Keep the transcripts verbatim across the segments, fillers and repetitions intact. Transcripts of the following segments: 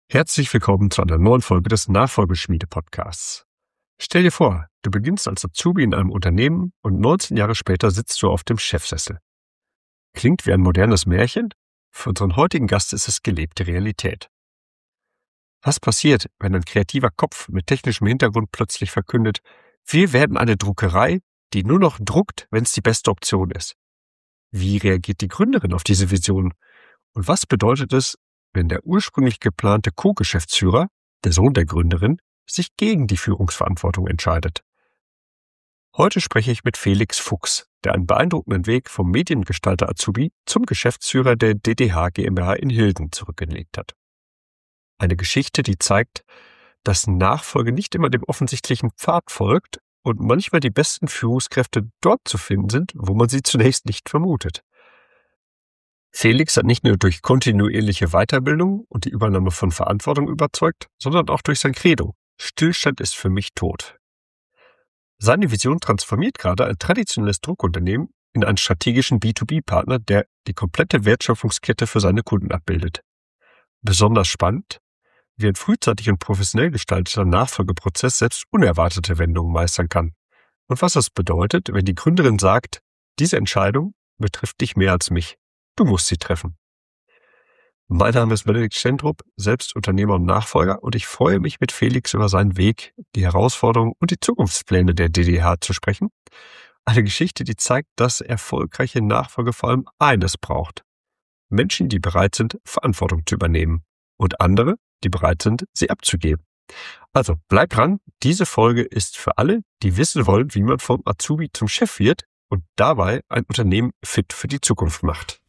Herzlich willkommen zu einer neuen Folge des Nachfolgeschmiede-Podcasts. Stell dir vor, du beginnst als Azubi in einem Unternehmen und neunzehn Jahre später sitzt du auf dem Chefsessel. Klingt wie ein modernes Märchen? Für unseren heutigen Gast ist es gelebte Realität. Was passiert, wenn ein kreativer Kopf mit technischem Hintergrund plötzlich verkündet, wir werden eine Druckerei, die nur noch druckt, wenn es die beste Option ist? Wie reagiert die Gründerin auf diese Vision? Und was bedeutet es, wenn der ursprünglich geplante Co-Geschäftsführer, der Sohn der Gründerin, sich gegen die Führungsverantwortung entscheidet? Heute spreche ich mit Felix Fuchs, der einen beeindruckenden Weg vom Mediengestalter Azubi zum Geschäftsführer der D D H GmbH in Hilden zurückgelegt hat. Eine Geschichte, die zeigt, dass Nachfolge nicht immer dem offensichtlichen Pfad folgt und manchmal die besten Führungskräfte dort zu finden sind, wo man sie zunächst nicht vermutet. Felix hat nicht nur durch kontinuierliche Weiterbildung und die Übernahme von Verantwortung überzeugt, sondern auch durch sein Credo: Stillstand ist für mich tot. Seine Vision transformiert gerade ein traditionelles Druckunternehmen in einen strategischen B zwei B-Partner, der die komplette Wertschöpfungskette für seine Kunden abbildet. Besonders spannend, wie ein frühzeitig und professionell gestalteter Nachfolgeprozess selbst unerwartete Wendungen meistern kann. Und was es bedeutet, wenn die Gründerin sagt, diese Entscheidung betrifft dich mehr als mich. Du musst sie treffen. Mein Name ist Benedikt Stentrup, selbst Unternehmer und Nachfolger, und ich freue mich, mit Felix über seinen Weg, die Herausforderungen und die Zukunftspläne der D D H zu sprechen. Eine Geschichte, die zeigt, dass erfolgreiche Nachfolge vor allem eines braucht: Menschen, die bereit sind, Verantwortung zu übernehmen, und andere, die bereit sind, sie abzugeben. Also bleib dran, diese Folge ist für alle, die wissen wollen, wie man vom Azubi zum Chef wird und dabei ein Unternehmen fit für die Zukunft macht.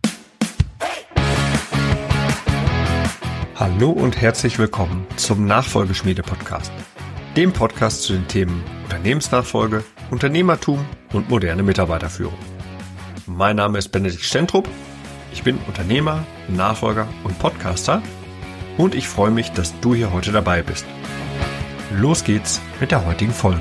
Hallo und herzlich willkommen zum Nachfolgeschmiede-Podcast, dem Podcast zu den Themen Unternehmensnachfolge, Unternehmertum und moderne Mitarbeiterführung. Mein Name ist Benedikt Stentrup, ich bin Unternehmer, Nachfolger und Podcaster und ich freue mich, dass du hier heute dabei bist. Los geht's mit der heutigen Folge.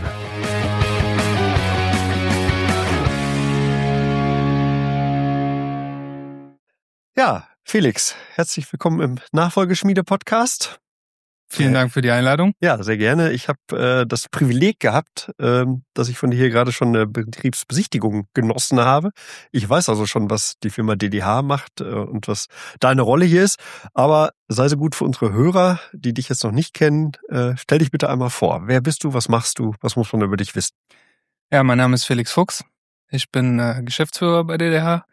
Ja, Felix, herzlich willkommen im Nachfolgeschmiede-Podcast. Vielen Dank für die Einladung. Ja, sehr gerne. Ich habe äh, das Privileg gehabt, ähm, dass ich von dir hier gerade schon eine Betriebsbesichtigung genossen habe. Ich weiß also schon, was die Firma D D H macht äh, und was deine Rolle hier ist. Aber sei so gut für unsere Hörer, die dich jetzt noch nicht kennen. Äh, stell dich bitte einmal vor. Wer bist du? Was machst du? Was muss man über dich wissen? Ja, mein Name ist Felix Fuchs. Ich bin äh, Geschäftsführer bei D D H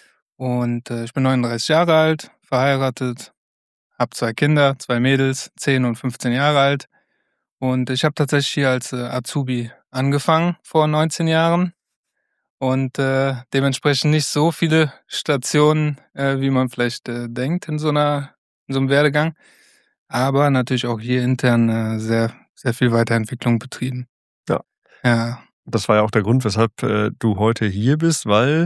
und äh, ich bin neununddreißig Jahre alt, verheiratet. Hab zwei Kinder, zwei Mädels, zehn und fünfzehn Jahre alt. Und ich habe tatsächlich hier als äh, Azubi angefangen vor neunzehn Jahren. Und äh, dementsprechend nicht so viele Stationen, äh, wie man vielleicht äh, denkt in so einer in so einem Werdegang. Aber natürlich auch hier intern äh, sehr, sehr viel Weiterentwicklung betrieben. Ja. Ja. Das war ja auch der Grund, weshalb äh, du heute hier bist, weil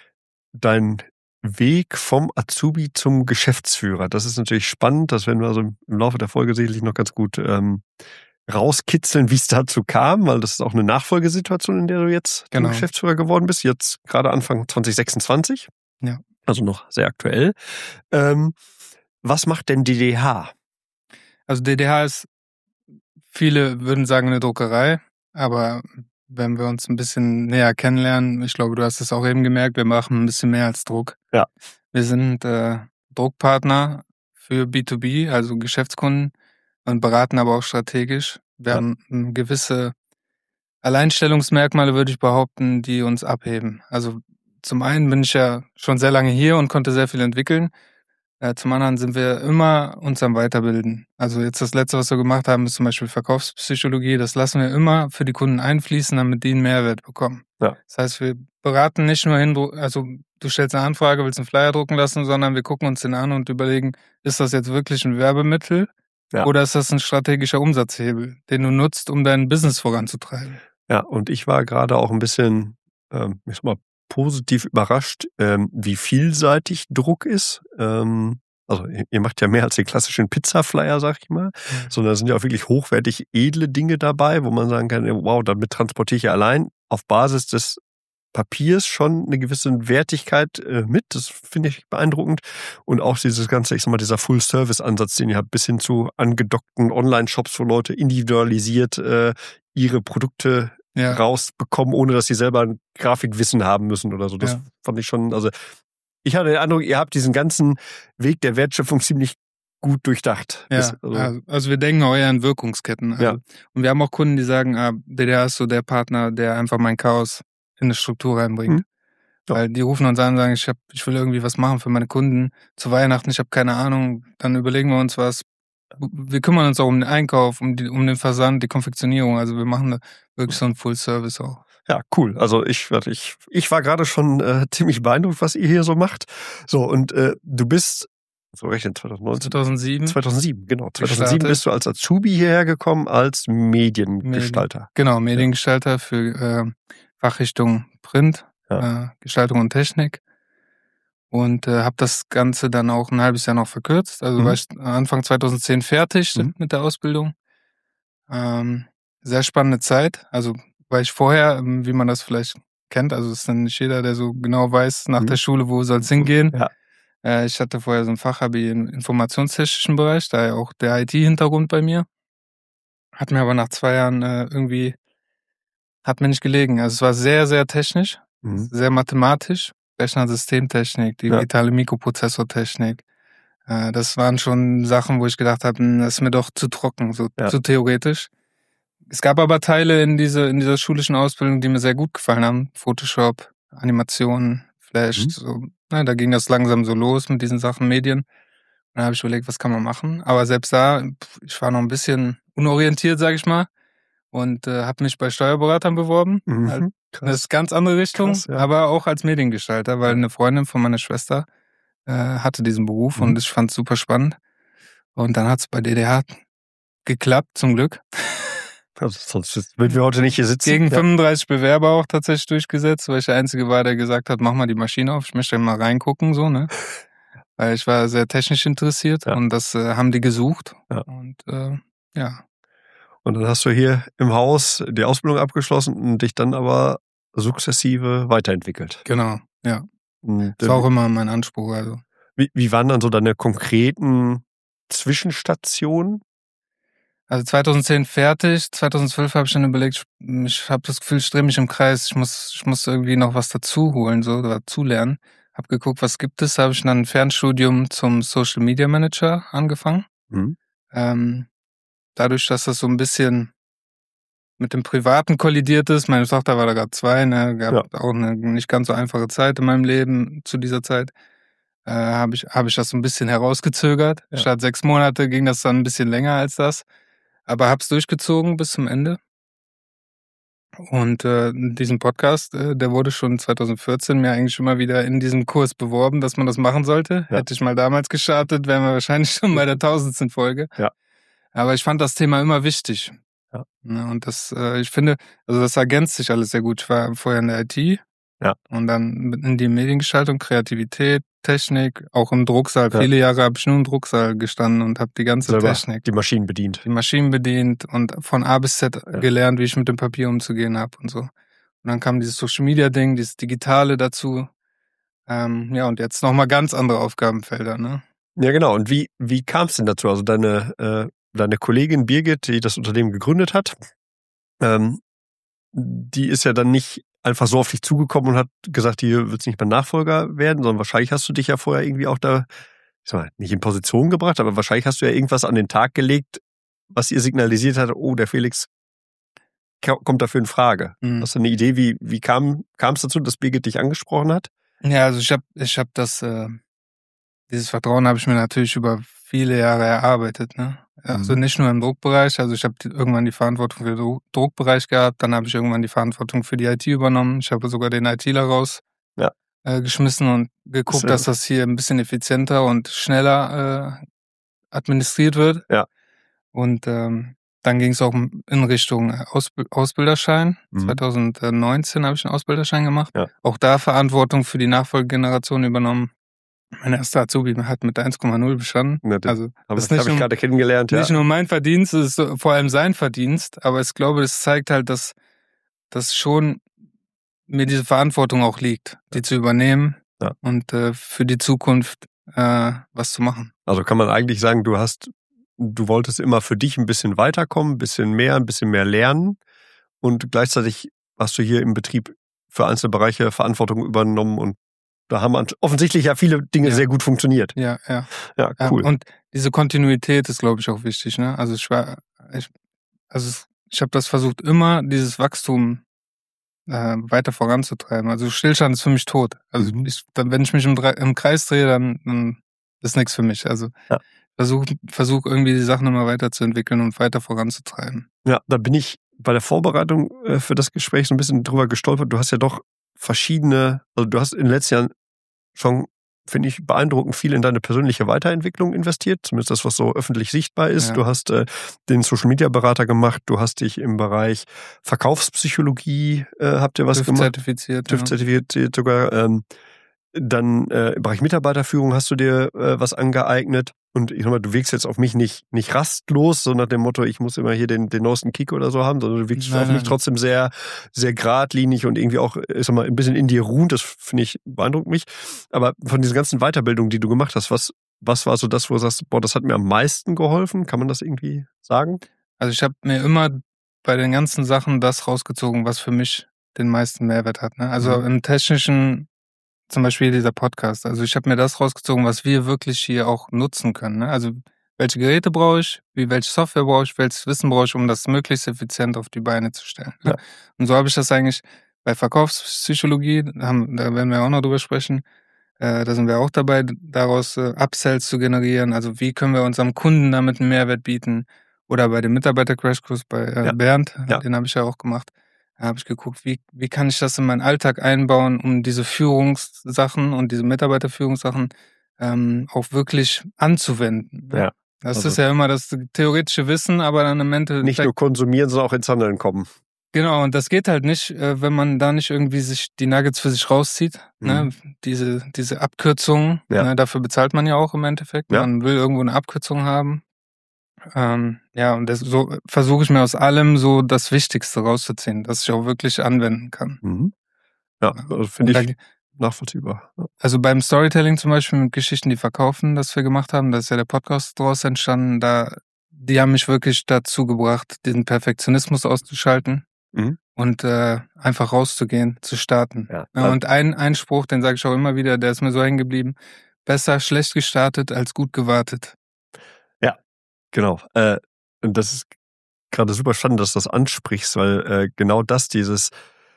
dein Weg vom Azubi zum Geschäftsführer. Das ist natürlich spannend. Das werden wir also im Laufe der Folge sicherlich noch ganz gut ähm, rauskitzeln, wie es dazu kam, weil das ist auch eine Nachfolgesituation, in der du jetzt Genau. Geschäftsführer geworden bist. Jetzt gerade Anfang zwanzig sechsundzwanzig. Ja. Also noch sehr aktuell. Ähm, was macht denn D D H? Also D D H ist, viele würden sagen, eine Druckerei, aber wenn wir uns ein bisschen näher kennenlernen, ich glaube, du hast es auch eben gemerkt, wir machen ein bisschen mehr als Druck. Ja. Wir sind äh, Druckpartner für B zwei B, also Geschäftskunden, und beraten aber auch strategisch. Wir Ja. haben ähm, gewisse Alleinstellungsmerkmale, würde ich behaupten, die uns abheben. Also zum einen bin ich ja schon sehr lange hier und konnte sehr viel entwickeln. Äh, zum anderen sind wir immer uns am Weiterbilden. Also jetzt das Letzte, was wir gemacht haben, ist zum Beispiel Verkaufspsychologie. Das lassen wir immer für die Kunden einfließen, damit die einen Mehrwert bekommen. Ja. Das heißt, wir beraten nicht nur hin, also du stellst eine Anfrage, willst einen Flyer drucken lassen, sondern wir gucken uns den an und überlegen, ist das jetzt wirklich ein Werbemittel Ja. oder ist das ein strategischer Umsatzhebel, den du nutzt, um dein Business voranzutreiben? Ja, und ich war gerade auch ein bisschen, ähm, ich sag mal, positiv überrascht, ähm, wie vielseitig Druck ist. Ähm, also ihr macht ja mehr als den klassischen Pizza-Flyer, sag ich mal, mhm. sondern da sind ja auch wirklich hochwertig edle Dinge dabei, wo man sagen kann, wow, damit transportiere ich allein auf Basis des Papiers schon eine gewisse Wertigkeit äh, mit. Das finde ich beeindruckend. Und auch dieses ganze, ich sag mal, dieser Full-Service-Ansatz, den ihr habt, bis hin zu angedockten Online-Shops, wo Leute individualisiert äh, ihre Produkte ja. rausbekommen, ohne dass sie selber ein Grafikwissen haben müssen oder so. Das ja. fand ich schon, also ich hatte den Eindruck, ihr habt diesen ganzen Weg der Wertschöpfung ziemlich gut durchdacht. Ja, das, also, also wir denken auch eher in Wirkungsketten. Also, ja. Und wir haben auch Kunden, die sagen, ah, D D H ist so der Partner, der einfach mein Chaos in eine Struktur reinbringt. Mhm. Ja. Weil die rufen uns an und sagen, ich, hab, ich will irgendwie was machen für meine Kunden zu Weihnachten, ich habe keine Ahnung. Dann überlegen wir uns was. Wir kümmern uns auch um den Einkauf, um, die, um den Versand, die Konfektionierung. Also wir machen da wirklich so einen Full-Service auch. Ja, cool. Also ich, ich, ich war gerade schon äh, ziemlich beeindruckt, was ihr hier so macht. So, und äh, du bist so rechnen, zweitausendneunzehn zweitausendsieben zweitausendsieben, genau. zweitausendsieben gestartet. Bist du als Azubi hierher gekommen, als Mediengestalter. Medien, genau, Mediengestalter ja. für äh, Fachrichtung Print, ja. äh, Gestaltung und Technik. Und äh, habe das Ganze dann auch ein halbes Jahr noch verkürzt. Also mhm. war ich Anfang zweitausendzehn fertig mhm. mit der Ausbildung. Ähm, sehr spannende Zeit. Also weil ich vorher, wie man das vielleicht kennt, also es ist dann nicht jeder, der so genau weiß, nach mhm. der Schule, wo soll es hingehen. Ja. Ich hatte vorher so ein Fachabi im informationstechnischen Bereich, daher auch der I T-Hintergrund bei mir. Hat mir aber nach zwei Jahren äh, irgendwie, hat mir nicht gelegen. Also es war sehr, sehr technisch, mhm. sehr mathematisch, Rechnersystemtechnik, digitale ja. Mikroprozessortechnik. Äh, das waren schon Sachen, wo ich gedacht habe, das ist mir doch zu trocken, so ja. zu theoretisch. Es gab aber Teile in, diese, in dieser schulischen Ausbildung, die mir sehr gut gefallen haben. Photoshop, Animationen, Flash, mhm. so. Na, da ging das langsam so los mit diesen Sachen Medien. Dann habe ich überlegt, was kann man machen. Aber selbst da, ich war noch ein bisschen unorientiert, sage ich mal. Und äh, habe mich bei Steuerberatern beworben. Mhm. Halt, das ist ganz andere Richtung, Krass, ja. aber auch als Mediengestalter, weil eine Freundin von meiner Schwester äh, hatte diesen Beruf mhm. und ich fand es super spannend. Und dann hat es bei D D H geklappt, zum Glück. Also sonst würden wir heute nicht hier sitzen. Gegen ja. fünfunddreißig Bewerber auch tatsächlich durchgesetzt, weil ich der Einzige war, der gesagt hat, mach mal die Maschine auf, ich möchte mal reingucken, so, ne? Weil ich war sehr technisch interessiert ja. und das äh, haben die gesucht. Ja. Und äh, ja. Und dann hast du hier im Haus die Ausbildung abgeschlossen und dich dann aber sukzessive weiterentwickelt. Genau, ja. Und, das war auch immer mein Anspruch. Also. Wie, wie waren dann so deine konkreten Zwischenstationen? Also zweitausendzehn fertig, zweitausendzwölf habe ich dann überlegt, ich habe das Gefühl, ich drehe mich im Kreis, ich muss, ich muss irgendwie noch was dazu holen, so, oder dazulernen. Hab geguckt, was gibt es, habe ich dann ein Fernstudium zum Social Media Manager angefangen. Mhm. Ähm, dadurch, dass das so ein bisschen mit dem Privaten kollidiert ist, meine Tochter war da gerade zwei, ne, gab ja. auch eine nicht ganz so einfache Zeit in meinem Leben zu dieser Zeit, äh, habe ich, hab ich das so ein bisschen herausgezögert. Ja. Statt sechs Monate ging das dann ein bisschen länger als das. Aber hab's durchgezogen bis zum Ende. Und äh, diesen Podcast, äh, der wurde schon zweitausendvierzehn mir eigentlich immer wieder in diesem Kurs beworben, dass man das machen sollte. Ja. Hätte ich mal damals gestartet, wären wir wahrscheinlich schon bei der tausendsten Folge. Ja. Aber ich fand das Thema immer wichtig. Ja. Ja, und das, äh, ich finde, also das ergänzt sich alles sehr gut. Ich war vorher in der I T. Ja. Und dann in die Mediengestaltung, Kreativität, Technik, auch im Drucksaal. Ja. Viele Jahre habe ich nur im Drucksaal gestanden und habe die ganze Selber Technik. Die Maschinen bedient. Die Maschinen bedient und von A bis Z ja. gelernt, wie ich mit dem Papier umzugehen habe und so. Und dann kam dieses Social-Media-Ding, dieses Digitale dazu. Ähm, ja, und jetzt nochmal ganz andere Aufgabenfelder, ne? Ja, genau. Und wie, wie kam es denn dazu? Also deine, äh, deine Kollegin Birgit, die das Unternehmen gegründet hat, ähm, die ist ja dann nicht einfach so auf dich zugekommen und hat gesagt, hier wird's nicht mehr Nachfolger werden, sondern wahrscheinlich hast du dich ja vorher irgendwie auch da, ich sag mal, nicht in Position gebracht, aber wahrscheinlich hast du ja irgendwas an den Tag gelegt, was ihr signalisiert hat, oh, der Felix kommt dafür in Frage. Mhm. Hast du eine Idee, wie, wie kam es dazu, dass Birgit dich angesprochen hat? Ja, also ich habe ich hab das, äh, dieses Vertrauen habe ich mir natürlich über viele Jahre erarbeitet, ne? Also mhm. nicht nur im Druckbereich, also ich habe irgendwann die Verantwortung für den Druckbereich gehabt, dann habe ich irgendwann die Verantwortung für die I T übernommen. Ich habe sogar den ITler raus ja. äh, geschmissen und geguckt, Sehr. dass das hier ein bisschen effizienter und schneller äh, administriert wird. Ja. Und ähm, dann ging es auch in Richtung Ausb- Ausbilderschein. Mhm. zweitausendneunzehn habe ich einen Ausbilderschein gemacht. Ja. Auch da Verantwortung für die Nachfolgegeneration übernommen. Mein erster Azubi hat mit eins Komma null bestanden. Ja, das also habe hab ich gerade kennengelernt. Nicht ja. nur mein Verdienst, es ist vor allem sein Verdienst, aber ich glaube, das zeigt halt, dass, dass schon mir diese Verantwortung auch liegt, die zu übernehmen Ja. und äh, für die Zukunft äh, was zu machen. Also kann man eigentlich sagen, du hast, du wolltest immer für dich ein bisschen weiterkommen, ein bisschen mehr, ein bisschen mehr lernen und gleichzeitig hast du hier im Betrieb für einzelne Bereiche Verantwortung übernommen und da haben offensichtlich ja viele Dinge Ja. sehr gut funktioniert. Ja, ja. Ja, cool. Ja, und diese Kontinuität ist, glaube ich, auch wichtig. Ne? Also ich war, ich, also es, ich habe das versucht, immer dieses Wachstum äh, weiter voranzutreiben. Also Stillstand ist für mich tot. Also Mhm. ich, dann, wenn ich mich im, Dre- im Kreis drehe, dann, dann ist nichts für mich. Also Ja. versuch, versuch irgendwie die Sachen immer weiterzuentwickeln und weiter voranzutreiben. Ja, da bin ich bei der Vorbereitung äh, für das Gespräch so ein bisschen drüber gestolpert. Du hast ja doch verschiedene, also du hast in den letzten Jahren schon, finde ich, beeindruckend viel in deine persönliche Weiterentwicklung investiert, zumindest das, was so öffentlich sichtbar ist. Ja. Du hast äh, den Social-Media-Berater gemacht, du hast dich im Bereich Verkaufspsychologie, äh, habt ihr was TÜV gemacht? zertifiziert. TÜV Ja. zertifiziert sogar. Ähm, dann äh, im Bereich Mitarbeiterführung hast du dir äh, was angeeignet. Und ich sag mal, du wirkst jetzt auf mich nicht, nicht rastlos, so nach dem Motto, ich muss immer hier den, den neuesten Kick oder so haben, sondern du wirkst Nein, auf mich nein. trotzdem sehr, sehr geradlinig und irgendwie auch, ich sag mal, ein bisschen in dir ruhend. Das finde ich, beeindruckt mich. Aber von diesen ganzen Weiterbildungen, die du gemacht hast, was, was war so das, wo du sagst, boah, das hat mir am meisten geholfen? Kann man das irgendwie sagen? Also ich habe mir immer bei den ganzen Sachen das rausgezogen, was für mich den meisten Mehrwert hat. Ne? Also Mhm. im technischen, zum Beispiel dieser Podcast. Also ich habe mir das rausgezogen, was wir wirklich hier auch nutzen können. Ne? Also welche Geräte brauche ich, wie welche Software brauche ich, welches Wissen brauche ich, um das möglichst effizient auf die Beine zu stellen. Ne? Ja. Und so habe ich das eigentlich bei Verkaufspsychologie, da, haben, da werden wir auch noch drüber sprechen, äh, da sind wir auch dabei, daraus äh, Upsells zu generieren. Also wie können wir unserem Kunden damit einen Mehrwert bieten? Oder bei dem Mitarbeiter-Crashkurs bei äh, Ja. Bernd, Ja. den habe ich ja auch gemacht. Da habe ich geguckt, wie, wie kann ich das in meinen Alltag einbauen, um diese Führungssachen und diese Mitarbeiterführungssachen ähm, auch wirklich anzuwenden. Ne? Ja. Das Also ist ja immer das theoretische Wissen, aber dann im Endeffekt... nicht nur konsumieren, sondern auch ins Handeln kommen. Genau, und das geht halt nicht, äh, wenn man da nicht irgendwie sich die Nuggets für sich rauszieht. Mhm. Ne? Diese, diese Abkürzungen, Ja. ne? Dafür bezahlt man ja auch im Endeffekt. Ja. Man will irgendwo eine Abkürzung haben. Ähm, ja, und das, so versuche ich mir aus allem so das Wichtigste rauszuziehen, das ich auch wirklich anwenden kann. Mhm. Ja, also finde Und da ich ge- nachvollziehbar. Ja. Also beim Storytelling zum Beispiel mit Geschichten, die verkaufen, das wir gemacht haben, da ist ja der Podcast draus entstanden, da, die haben mich wirklich dazu gebracht, den Perfektionismus auszuschalten. Mhm. Und äh, einfach rauszugehen, zu starten. Ja. Ja, und ein, ein Spruch, den sage ich auch immer wieder, der ist mir so hängen geblieben. Besser schlecht gestartet als gut gewartet. Genau. Äh, und das ist gerade super spannend, dass du das ansprichst, weil äh, genau das, dieses,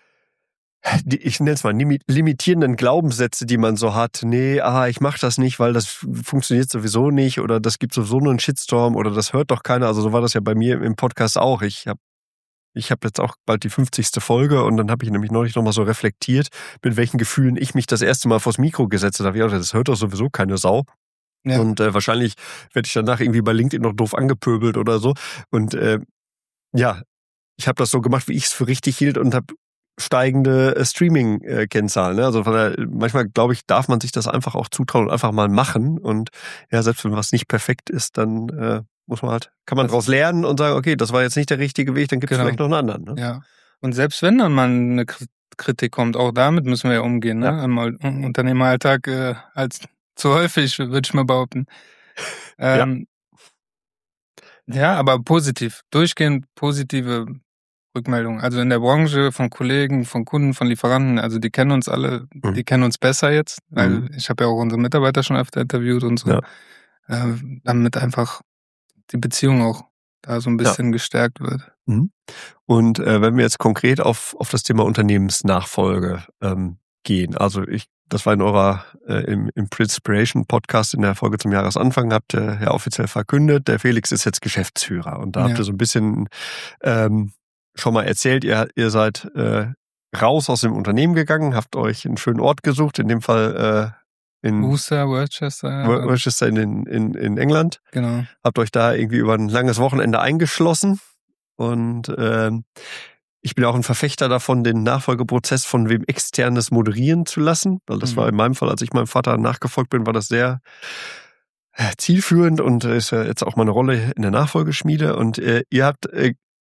die, ich nenne es mal, limi- limitierenden Glaubenssätze, die man so hat, nee, ah, ich mache das nicht, weil das funktioniert sowieso nicht oder das gibt sowieso nur einen Shitstorm oder das hört doch keiner. Also so war das ja bei mir im Podcast auch. Ich habe ich hab jetzt auch bald die fünfzigste Folge und dann habe ich nämlich neulich nochmal so reflektiert, mit welchen Gefühlen ich mich das erste Mal vors Mikro gesetzt habe. Ja, das hört doch sowieso keine Sau. Ja. Und äh, wahrscheinlich werde ich danach irgendwie bei LinkedIn noch doof angepöbelt oder so. Und äh, ja, ich habe das so gemacht, wie ich es für richtig hielt und habe steigende äh, Streaming-Kennzahlen. Ne? Also von der, manchmal, glaube ich, darf man sich das einfach auch zutrauen und einfach mal machen. Und ja, selbst wenn was nicht perfekt ist, dann äh, muss man halt, kann man Das- daraus lernen und sagen, okay, das war jetzt nicht der richtige Weg, dann gibt es Genau. vielleicht noch einen anderen. Ne? Ja. Und selbst wenn dann mal eine Kri- Kritik kommt, auch damit müssen wir ja umgehen. Ne? Ja. Im Al- Unternehmeralltag äh, als zu häufig, würde ich mal behaupten. Ähm, ja. ja, aber positiv. Durchgehend positive Rückmeldungen. Also in der Branche von Kollegen, von Kunden, von Lieferanten, also die kennen uns alle, Mhm. die kennen uns besser jetzt, weil Mhm. ich habe ja auch unsere Mitarbeiter schon öfter interviewt und so, Ja. äh, damit einfach die Beziehung auch da so ein bisschen gestärkt wird. Mhm. Und äh, wenn wir jetzt konkret auf, auf das Thema Unternehmensnachfolge ähm, gehen, also ich, das war in eurer, äh, im, im Prinspiration Podcast in der Folge zum Jahresanfang, habt ihr ja offiziell verkündet, der Felix ist jetzt Geschäftsführer. Und da habt Ja. ihr so ein bisschen ähm, schon mal erzählt, ihr, ihr seid äh, raus aus dem Unternehmen gegangen, habt euch einen schönen Ort gesucht, in dem Fall äh, in Worcester, Worcester, Wor- Worcester in, in, in England. genau. Habt euch da irgendwie über ein langes Wochenende eingeschlossen. Und ähm, ich bin auch ein Verfechter davon, den Nachfolgeprozess von wem Externes moderieren zu lassen. Weil das Mhm. war in meinem Fall, als ich meinem Vater nachgefolgt bin, war das sehr äh, zielführend und äh, ist ja jetzt auch meine Rolle in der Nachfolgeschmiede. Und äh, ihr habt äh,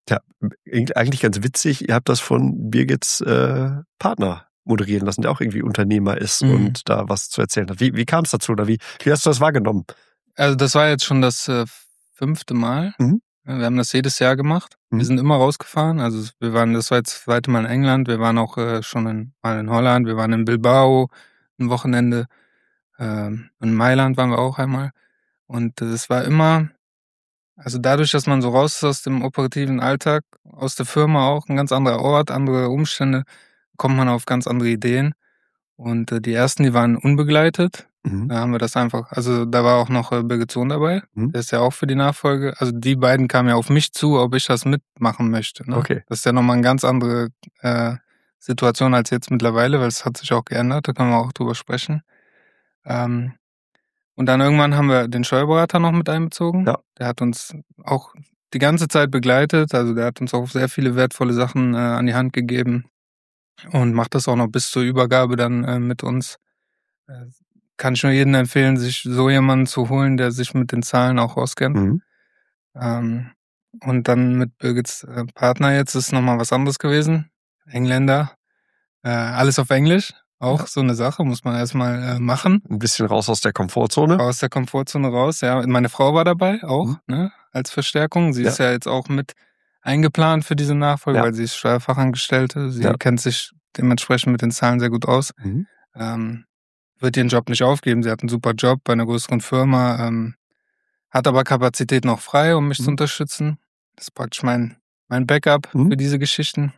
Ja, eigentlich ganz witzig, ihr habt das von Birgits äh, Partner moderieren lassen, der auch irgendwie Unternehmer ist mhm. und da was zu erzählen hat. Wie, wie kam es dazu oder wie, wie hast du das wahrgenommen? Also das war jetzt schon das äh, fünfte Mal. Mhm. Wir haben das jedes Jahr gemacht. Mhm. Wir sind immer rausgefahren. Also wir waren, das war jetzt das zweite Mal in England. Wir waren auch äh, schon in, mal in Holland. Wir waren in Bilbao ein Wochenende. Ähm, in Mailand waren wir auch einmal. Und es äh, war immer, also dadurch, dass man so raus ist aus dem operativen Alltag, aus der Firma auch, ein ganz anderer Ort, andere Umstände, kommt man auf ganz andere Ideen. Und äh, die ersten, die waren unbegleitet. Mhm. Da haben wir das einfach, also da war auch noch äh, Birgit Sohn dabei. Mhm. Der ist ja auch für die Nachfolge. Also die beiden kamen ja auf mich zu, ob ich das mitmachen möchte. Ne? Okay. Das ist ja nochmal eine ganz andere äh, Situation als jetzt mittlerweile, weil es hat sich auch geändert. Da können wir auch drüber sprechen. Ähm, und dann irgendwann haben wir den Steuerberater noch mit einbezogen. Ja. Der hat uns auch die ganze Zeit begleitet. Also der hat uns auch sehr viele wertvolle Sachen äh, an die Hand gegeben. Und macht das auch noch bis zur Übergabe dann äh, mit uns. Äh, kann ich nur jedem empfehlen, sich so jemanden zu holen, der sich mit den Zahlen auch auskennt. Mhm. Ähm, und dann mit Birgits äh, Partner jetzt ist nochmal was anderes gewesen. Engländer. Äh, alles auf Englisch. Auch ja. So eine Sache, muss man erstmal äh, machen. Ein bisschen raus aus der Komfortzone. Aus der Komfortzone raus, ja. Meine Frau war dabei auch, mhm. ne, als Verstärkung. Sie ja. ist ja jetzt auch mit eingeplant für diese Nachfolge, ja. weil sie ist Steuerfachangestellte. Sie ja. kennt sich dementsprechend mit den Zahlen sehr gut aus. Mhm. Ähm, wird ihren Job nicht aufgeben. Sie hat einen super Job bei einer größeren Firma, ähm, hat aber Kapazität noch frei, um mich mhm. zu unterstützen. Das ist praktisch mein, mein Backup mhm. für diese Geschichten.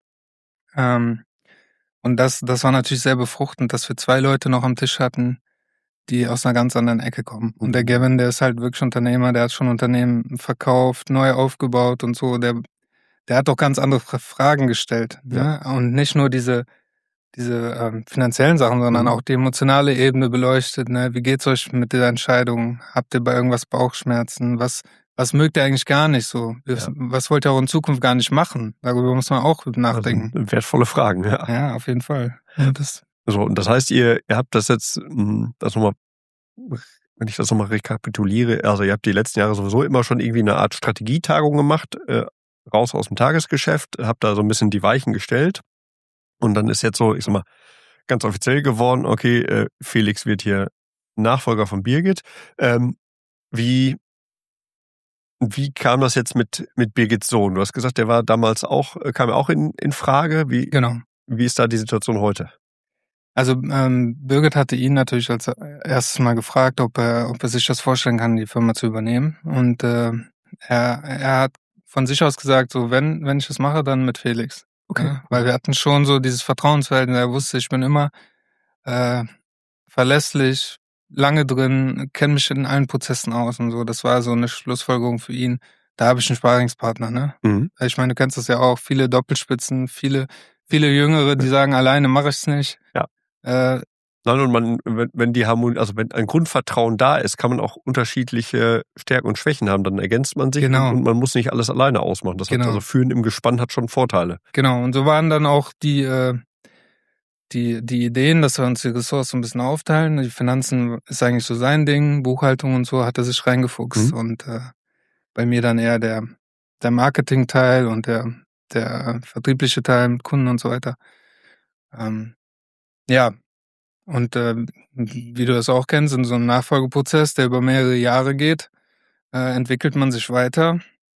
Ähm, und das, das war natürlich sehr befruchtend, dass wir zwei Leute noch am Tisch hatten, die aus einer ganz anderen Ecke kommen. Und der Gavin, der ist halt wirklich Unternehmer, der hat schon Unternehmen verkauft, neu aufgebaut und so. Der, der hat doch ganz andere Fragen gestellt. Ja. Ne? Und nicht nur diese, diese ähm, finanziellen Sachen, sondern mhm. auch die emotionale Ebene beleuchtet. Ne? Wie geht's euch mit der Entscheidung? Habt ihr bei irgendwas Bauchschmerzen? Was, was mögt ihr eigentlich gar nicht so? Was, ja. was wollt ihr auch in Zukunft gar nicht machen? Darüber muss man auch nachdenken. Also wertvolle Fragen, ja. Ja, auf jeden Fall. Ja, das so, und das heißt, ihr, ihr habt das jetzt, das nochmal, wenn ich das nochmal rekapituliere, also ihr habt die letzten Jahre sowieso immer schon irgendwie eine Art Strategietagung gemacht, äh, raus aus dem Tagesgeschäft, habt da so ein bisschen die Weichen gestellt. Und dann ist jetzt so, ich sag mal, ganz offiziell geworden, okay, äh, Felix wird hier Nachfolger von Birgit. Ähm, wie, wie kam das jetzt mit, mit Birgits Sohn? Du hast gesagt, der war damals auch, kam auch in, in Frage. Wie, genau. Wie ist da die Situation heute? Also ähm, Birgit hatte ihn natürlich als erstes mal gefragt, ob er, ob er sich das vorstellen kann, die Firma zu übernehmen. Und äh, er, er hat von sich aus gesagt, so wenn, wenn ich das mache, dann mit Felix. Okay. Ja, weil wir hatten schon so dieses Vertrauensverhältnis. Er wusste, ich bin immer äh, verlässlich, lange drin, kenne mich in allen Prozessen aus und so. Das war so eine Schlussfolgerung für ihn. Da habe ich einen Sparingspartner, ne? Mhm. Ich meine, du kennst das ja auch. Viele Doppelspitzen, viele, viele Jüngere, die sagen, alleine mache ich es nicht. Ja. Äh, Nein, und man, wenn, wenn die Harmonie, also wenn ein Grundvertrauen da ist, kann man auch unterschiedliche Stärken und Schwächen haben. Dann ergänzt man sich genau. und, und man muss nicht alles alleine ausmachen. Das genau. hat also Führen im Gespann hat schon Vorteile. Genau, und so waren dann auch die, äh, die, die Ideen, dass wir uns die Ressourcen ein bisschen aufteilen. Die Finanzen ist eigentlich so sein Ding, Buchhaltung und so hat er sich reingefuchst. Mhm. Und äh, bei mir dann eher der, der Marketing-Teil und der, der vertriebliche Teil mit Kunden und so weiter. Ähm, ja, und äh, wie du das auch kennst, in so einem Nachfolgeprozess, der über mehrere Jahre geht, äh, entwickelt man sich weiter.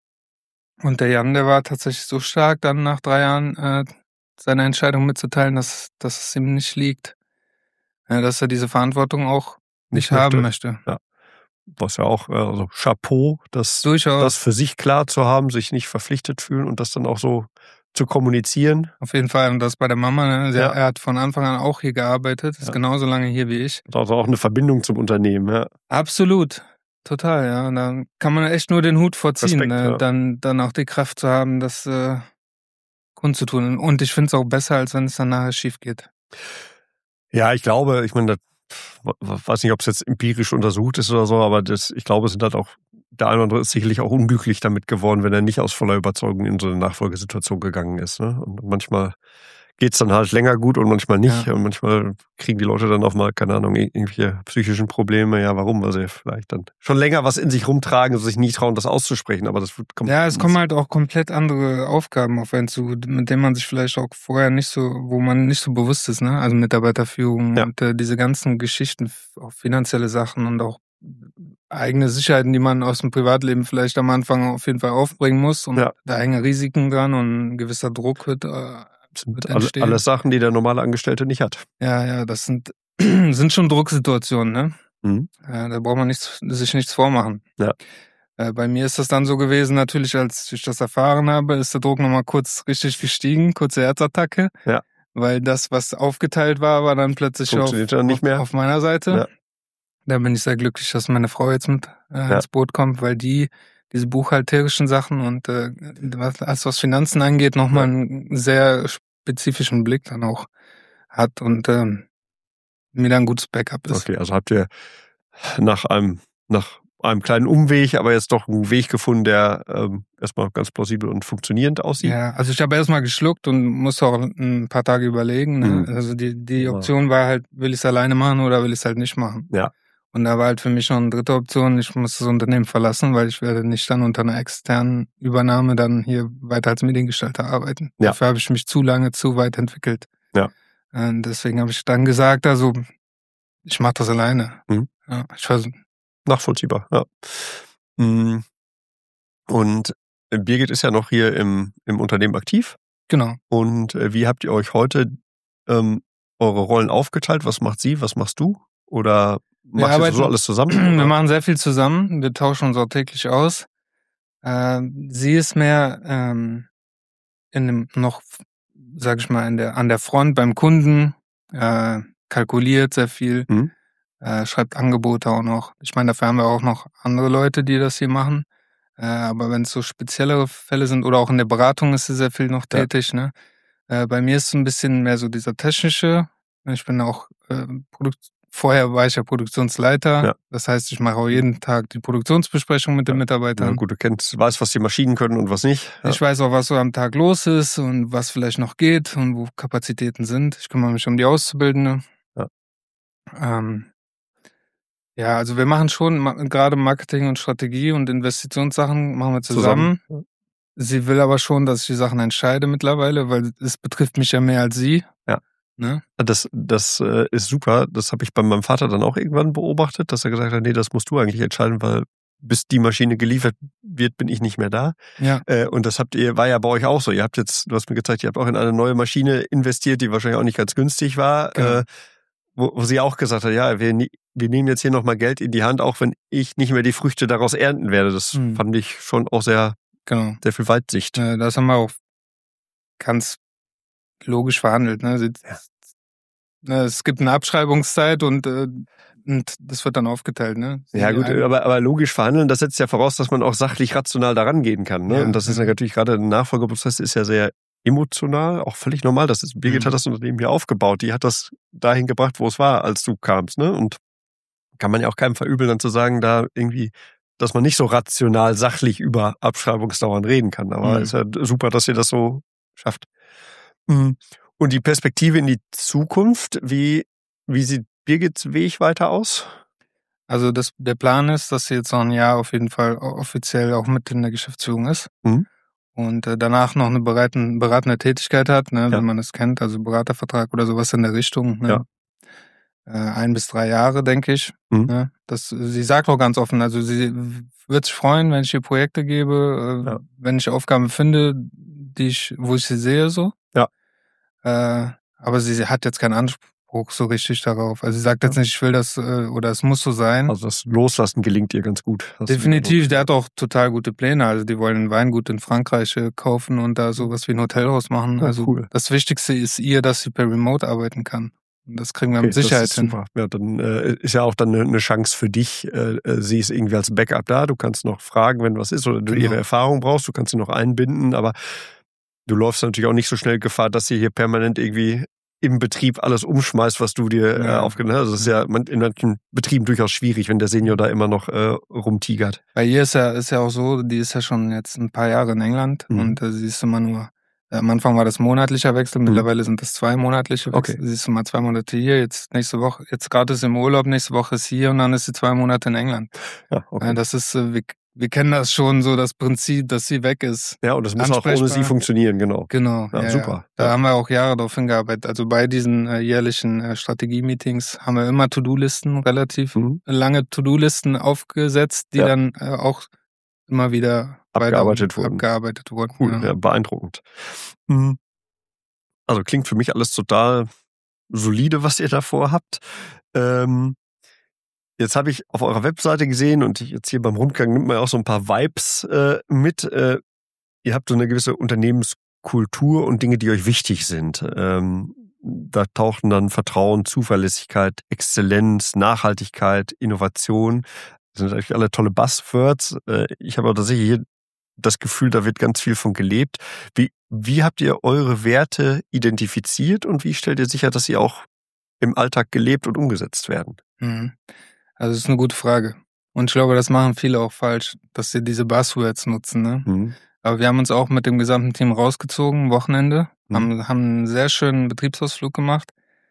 Und der Jan, der war tatsächlich so stark, dann nach drei Jahren äh, seine Entscheidung mitzuteilen, dass, dass es ihm nicht liegt. Ja, dass er diese Verantwortung auch nicht, nicht haben möchte. Ja. Was ja auch, also Chapeau, das, Durchaus. das für sich klar zu haben, sich nicht verpflichtet fühlen und das dann auch so zu kommunizieren. Auf jeden Fall. Und das bei der Mama, ne? Sie, ja. Er hat von Anfang an auch hier gearbeitet, ist ja. genauso lange hier wie ich. Also auch eine Verbindung zum Unternehmen, ja. Absolut. Total, ja. Und da kann man echt nur den Hut vorziehen, Respekt, ne? ja. dann, dann auch die Kraft zu haben, das äh, kundzutun. Und ich finde es auch besser, als wenn es dann nachher schief geht. Ja, ich glaube, ich meine, weiß nicht, ob es jetzt empirisch untersucht ist oder so, aber das, ich glaube, es sind halt auch, der eine oder andere ist sicherlich auch unglücklich damit geworden, wenn er nicht aus voller Überzeugung in so eine Nachfolgesituation gegangen ist. Ne? Und manchmal geht's dann halt länger gut und manchmal nicht. Ja. Und manchmal kriegen die Leute dann auch mal, keine Ahnung, irgendwelche psychischen Probleme. Ja, warum? Weil sie vielleicht dann schon länger was in sich rumtragen und sich nie trauen, das auszusprechen. Aber das kommt. Ja, es kommen halt auch komplett andere Aufgaben auf einen zu, mit denen man sich vielleicht auch vorher nicht so, wo man nicht so bewusst ist, ne? Also Mitarbeiterführung Ja. und äh, diese ganzen Geschichten, auch finanzielle Sachen und auch eigene Sicherheiten, die man aus dem Privatleben vielleicht am Anfang auf jeden Fall aufbringen muss. Und Ja. da hängen Risiken dran und ein gewisser Druck wird, äh, Das sind wird alle, entstehen. alles Sachen, die der normale Angestellte nicht hat. Ja, ja, das sind, sind schon Drucksituationen, ne? Mhm. Ja, da braucht man nichts, sich nichts vormachen. Ja. Äh, bei mir ist das dann so gewesen, natürlich, als ich das erfahren habe, ist der Druck nochmal kurz richtig gestiegen, kurze Herzattacke. Ja. Weil das, was aufgeteilt war, war dann plötzlich auf, Funktioniert dann nicht auf, mehr. auf meiner Seite. Ja. Da bin ich sehr glücklich, dass meine Frau jetzt mit äh, Ja. ins Boot kommt, weil die diese buchhalterischen Sachen und äh, was, alles was Finanzen angeht, nochmal Ja. einen sehr spezifischen Blick dann auch hat und ähm, mir dann ein gutes Backup ist. Okay, also habt ihr nach einem, nach einem kleinen Umweg, aber jetzt doch einen Weg gefunden, der ähm, erstmal ganz plausibel und funktionierend aussieht. Ja, also ich habe erstmal geschluckt und musste auch ein paar Tage überlegen. Ne? Mhm. Also die, die Ja. Option war halt, will ich es alleine machen oder will ich es halt nicht machen? Ja. Und da war halt für mich schon eine dritte Option, ich muss das Unternehmen verlassen, weil ich werde nicht dann unter einer externen Übernahme dann hier weiter als Mediengestalter arbeiten. Ja. Dafür habe ich mich zu lange, zu weit entwickelt. Ja. Und deswegen habe ich dann gesagt, also ich mache das alleine. Mhm. Ja, ich vers- Nachvollziehbar, ja. Mhm. Und Birgit ist ja noch hier im, im Unternehmen aktiv. Genau. Und äh, wie habt ihr euch heute ähm, eure Rollen aufgeteilt? Was macht sie, was machst du? Oder Wir macht ihr arbeiten- so alles zusammen? Wir Oder? machen sehr viel zusammen, wir tauschen uns auch täglich aus. Ähm, sie ist mehr ähm, in dem noch, sag ich mal, in der, an der Front beim Kunden, äh, kalkuliert sehr viel, Mhm. äh, schreibt Angebote auch noch. Ich meine, dafür haben wir auch noch andere Leute, die das hier machen. Äh, aber wenn es so speziellere Fälle sind oder auch in der Beratung ist sie sehr viel noch Ja. tätig. Ne? Äh, bei mir ist es ein bisschen mehr so dieser technische. Ich bin auch äh, Produkt vorher war ich ja Produktionsleiter. Ja. Das heißt, ich mache auch jeden Tag die Produktionsbesprechung mit den Ja, Mitarbeitern. gut, du kennst, weißt, was die Maschinen können und was nicht. Ja. Ich weiß auch, was so am Tag los ist und was vielleicht noch geht und wo Kapazitäten sind. Ich kümmere mich um die Auszubildende. Ja. Ähm, ja, also wir machen schon ma- gerade Marketing und Strategie und Investitionssachen machen wir zusammen. Zusammen. Sie will aber schon, dass ich die Sachen entscheide mittlerweile, weil es betrifft mich ja mehr als sie. Ja. Ne? Das, das äh, ist super. Das habe ich bei meinem Vater dann auch irgendwann beobachtet, dass er gesagt hat, nee, das musst du eigentlich entscheiden, weil bis die Maschine geliefert wird, bin ich nicht mehr da. Ja. Äh, und das habt ihr, war ja bei euch auch so. Ihr habt jetzt, du hast mir gezeigt, ihr habt auch in eine neue Maschine investiert, die wahrscheinlich auch nicht ganz günstig war, Genau. äh, wo, wo sie auch gesagt hat, ja, wir, nie- wir nehmen jetzt hier nochmal Geld in die Hand, auch wenn ich nicht mehr die Früchte daraus ernten werde. Das Hm. fand ich schon auch sehr, Genau. sehr viel Weitsicht. Äh, Das haben wir auch ganz logisch verhandelt. Ne? Sie, Ja. ne, es gibt eine Abschreibungszeit und, äh, und das wird dann aufgeteilt. Ne? Sie- Ja gut, ein- aber, aber logisch verhandeln, das setzt ja voraus, dass man auch sachlich rational daran gehen kann. Ne? Ja, und das ist ja ja. natürlich gerade ein Nachfolgeprozess ist ja sehr emotional, auch völlig normal. Das ist, Birgit Mhm. hat das Unternehmen hier aufgebaut. Die hat das dahin gebracht, wo es war, als du kamst. Ne? Und kann man ja auch keinem verübeln, dann zu sagen, da irgendwie, dass man nicht so rational, sachlich über Abschreibungsdauern reden kann. Aber Mhm. ist ja super, dass ihr das so schafft. Mhm. Und die Perspektive in die Zukunft, wie, wie sieht Birgits Weg weiter aus? Also das, der Plan ist, dass sie jetzt noch ein Jahr auf jeden Fall offiziell auch mit in der Geschäftsführung ist. Mhm. Und äh, danach noch eine bereiten, beratende Tätigkeit hat, ne, Ja. wenn man das kennt, also Beratervertrag oder sowas in der Richtung. Ne? Ja. Äh, ein bis drei Jahre, denke ich. Mhm. Ne? Das, sie sagt auch ganz offen, also sie wird sich freuen, wenn ich ihr Projekte gebe, äh, Ja. wenn ich Aufgaben finde, die ich, wo ich sie sehe, so. Ja. Äh, aber sie hat jetzt keinen Anspruch so richtig darauf. Also sie sagt jetzt Ja. nicht, ich will das äh, oder es muss so sein. Also das Loslassen gelingt ihr ganz gut. Hast du Definitiv, der hat auch total gute Pläne. Also die wollen ein Weingut in Frankreich äh, kaufen und da sowas wie ein Hotelhaus machen. Ja, Also cool. das Wichtigste ist ihr, dass sie per Remote arbeiten kann. Und das kriegen wir Okay, mit Sicherheit das ist hin. super. Ja, dann äh, ist ja auch dann eine, eine Chance für dich. Äh, äh, sie ist irgendwie als Backup da. Du kannst noch fragen, wenn was ist oder du Genau. ihre Erfahrung brauchst. Du kannst sie noch einbinden, aber du läufst natürlich auch nicht so schnell Gefahr, dass sie hier permanent irgendwie im Betrieb alles umschmeißt, was du dir äh, Ja. aufgenommen hast. Also das ist ja man- in manchen Betrieben durchaus schwierig, wenn der Senior da immer noch äh, rumtigert. Bei ihr ist ja, ist ja auch so, die ist ja schon jetzt ein paar Jahre in England Mhm. und äh, sie ist immer nur Am Anfang war das monatlicher Wechsel, Mhm. mittlerweile sind das zwei monatliche Wechsel. Okay. Siehst du mal zwei Monate hier, jetzt nächste Woche, jetzt gerade ist im Urlaub, nächste Woche ist hier und dann ist sie zwei Monate in England. Ja, okay. Ja, das ist, äh, wir, wir kennen das schon, so das Prinzip, dass sie weg ist. Ja, und das muss auch ohne sie funktionieren, genau. Genau, Ja, ja, super. Ja. Da ja. haben wir auch Jahre darauf hingearbeitet. Also bei diesen äh, jährlichen äh, Strategie-Meetings haben wir immer To-Do-Listen, relativ Mhm. lange To-Do-Listen aufgesetzt, die Ja. dann äh, auch immer wieder abgearbeitet wurden. Abgearbeitet wurden. Cool, ja. ja, beeindruckend. Mhm. Also klingt für mich alles total solide, was ihr davor habt. Ähm, jetzt habe ich auf eurer Webseite gesehen und jetzt hier beim Rundgang nimmt man auch so ein paar Vibes äh, mit. Äh, ihr habt so eine gewisse Unternehmenskultur und Dinge, die euch wichtig sind. Ähm, da tauchen dann Vertrauen, Zuverlässigkeit, Exzellenz, Nachhaltigkeit, Innovation. Das sind eigentlich alle tolle Buzzwords. Äh, ich habe aber tatsächlich hier das Gefühl, da wird ganz viel von gelebt. Wie, wie habt ihr eure Werte identifiziert und wie stellt ihr sicher, dass sie auch im Alltag gelebt und umgesetzt werden? Mhm. Also das ist eine gute Frage. Und ich glaube, das machen viele auch falsch, dass sie diese Buzzwords nutzen. Ne? Mhm. Aber wir haben uns auch mit dem gesamten Team rausgezogen, Wochenende, Mhm. haben, haben einen sehr schönen Betriebsausflug gemacht.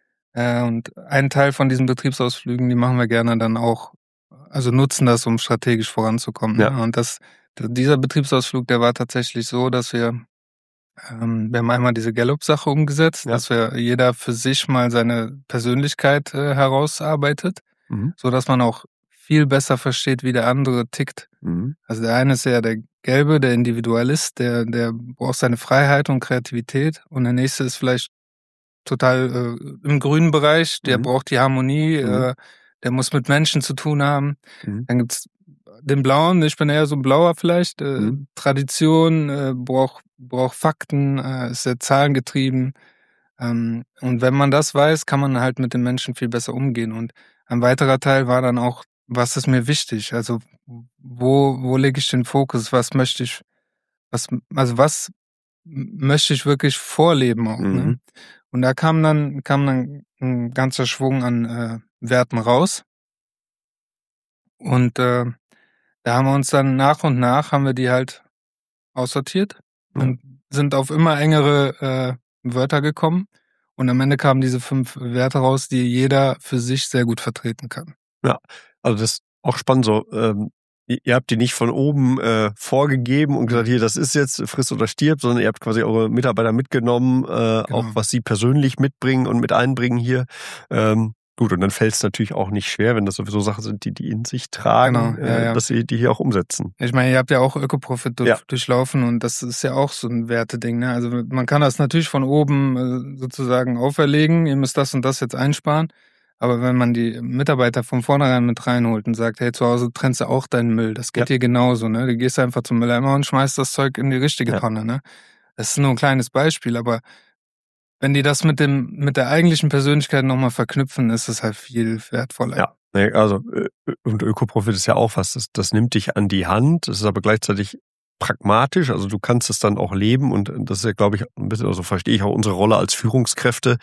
Äh, und einen Teil von diesen Betriebsausflügen, die machen wir gerne dann auch, also nutzen das, um strategisch voranzukommen. Ja. Ne? Und das, dieser Betriebsausflug, der war tatsächlich so, dass wir, ähm, wir haben einmal diese Gallup-Sache umgesetzt, Ja. dass wir jeder für sich mal seine Persönlichkeit äh, herausarbeitet, Mhm. so dass man auch viel besser versteht, wie der andere tickt. Mhm. Also der eine ist ja der Gelbe, der Individualist, der, der braucht seine Freiheit und Kreativität. Und der nächste ist vielleicht total äh, im grünen Bereich, der Mhm. braucht die Harmonie, Mhm. äh, der muss mit Menschen zu tun haben. Mhm. Dann gibt's den Blauen, ich bin eher so ein Blauer vielleicht, äh, Mhm. Tradition, äh, braucht braucht Fakten, äh, ist sehr zahlengetrieben. Ähm, und wenn man das weiß, kann man halt mit den Menschen viel besser umgehen. Und ein weiterer Teil war dann auch, was ist mir wichtig? Also wo wo lege ich den Fokus? Was möchte ich, was also was m- möchte ich wirklich vorleben auch, ne? Mhm. Und da kam dann kam dann ein ganzer Schwung an äh, Werten raus. Und äh, da haben wir uns dann nach und nach haben wir die halt aussortiert Ja. und sind auf immer engere äh, Wörter gekommen. Und am Ende kamen diese fünf Werte raus, die jeder für sich sehr gut vertreten kann. Ja, also das ist auch spannend so. Ähm, ihr, ihr habt die nicht von oben äh, vorgegeben und gesagt, hier, das ist jetzt friss oder stirb, sondern ihr habt quasi eure Mitarbeiter mitgenommen, äh, auch was sie persönlich mitbringen und mit einbringen hier. Ähm, gut, und dann fällt es natürlich auch nicht schwer, wenn das sowieso Sachen sind, die die in sich tragen, Genau, ja, äh, ja. dass sie die hier auch umsetzen. Ich meine, ihr habt ja auch Ökoprofit durch, Ja. durchlaufen und das ist ja auch so ein Werteding. Ne? Also man kann das natürlich von oben äh, sozusagen auferlegen, ihr müsst das und das jetzt einsparen. Aber wenn man die Mitarbeiter von vornherein mit reinholt und sagt, hey, zu Hause trennst du auch deinen Müll, das geht Ja. dir genauso, ne? Du gehst einfach zum Mülleimer und schmeißt das Zeug in die richtige Ja. Tonne, ne? Das ist nur ein kleines Beispiel, aber wenn die das mit dem, mit der eigentlichen Persönlichkeit nochmal verknüpfen, ist es halt viel wertvoller. Ja, nee, also äh, und Ökoprofit ist ja auch was, das, das nimmt dich an die Hand, das ist aber gleichzeitig pragmatisch, also du kannst es dann auch leben und das ist ja, glaube ich, ein bisschen, also verstehe ich auch unsere Rolle als Führungskräfte.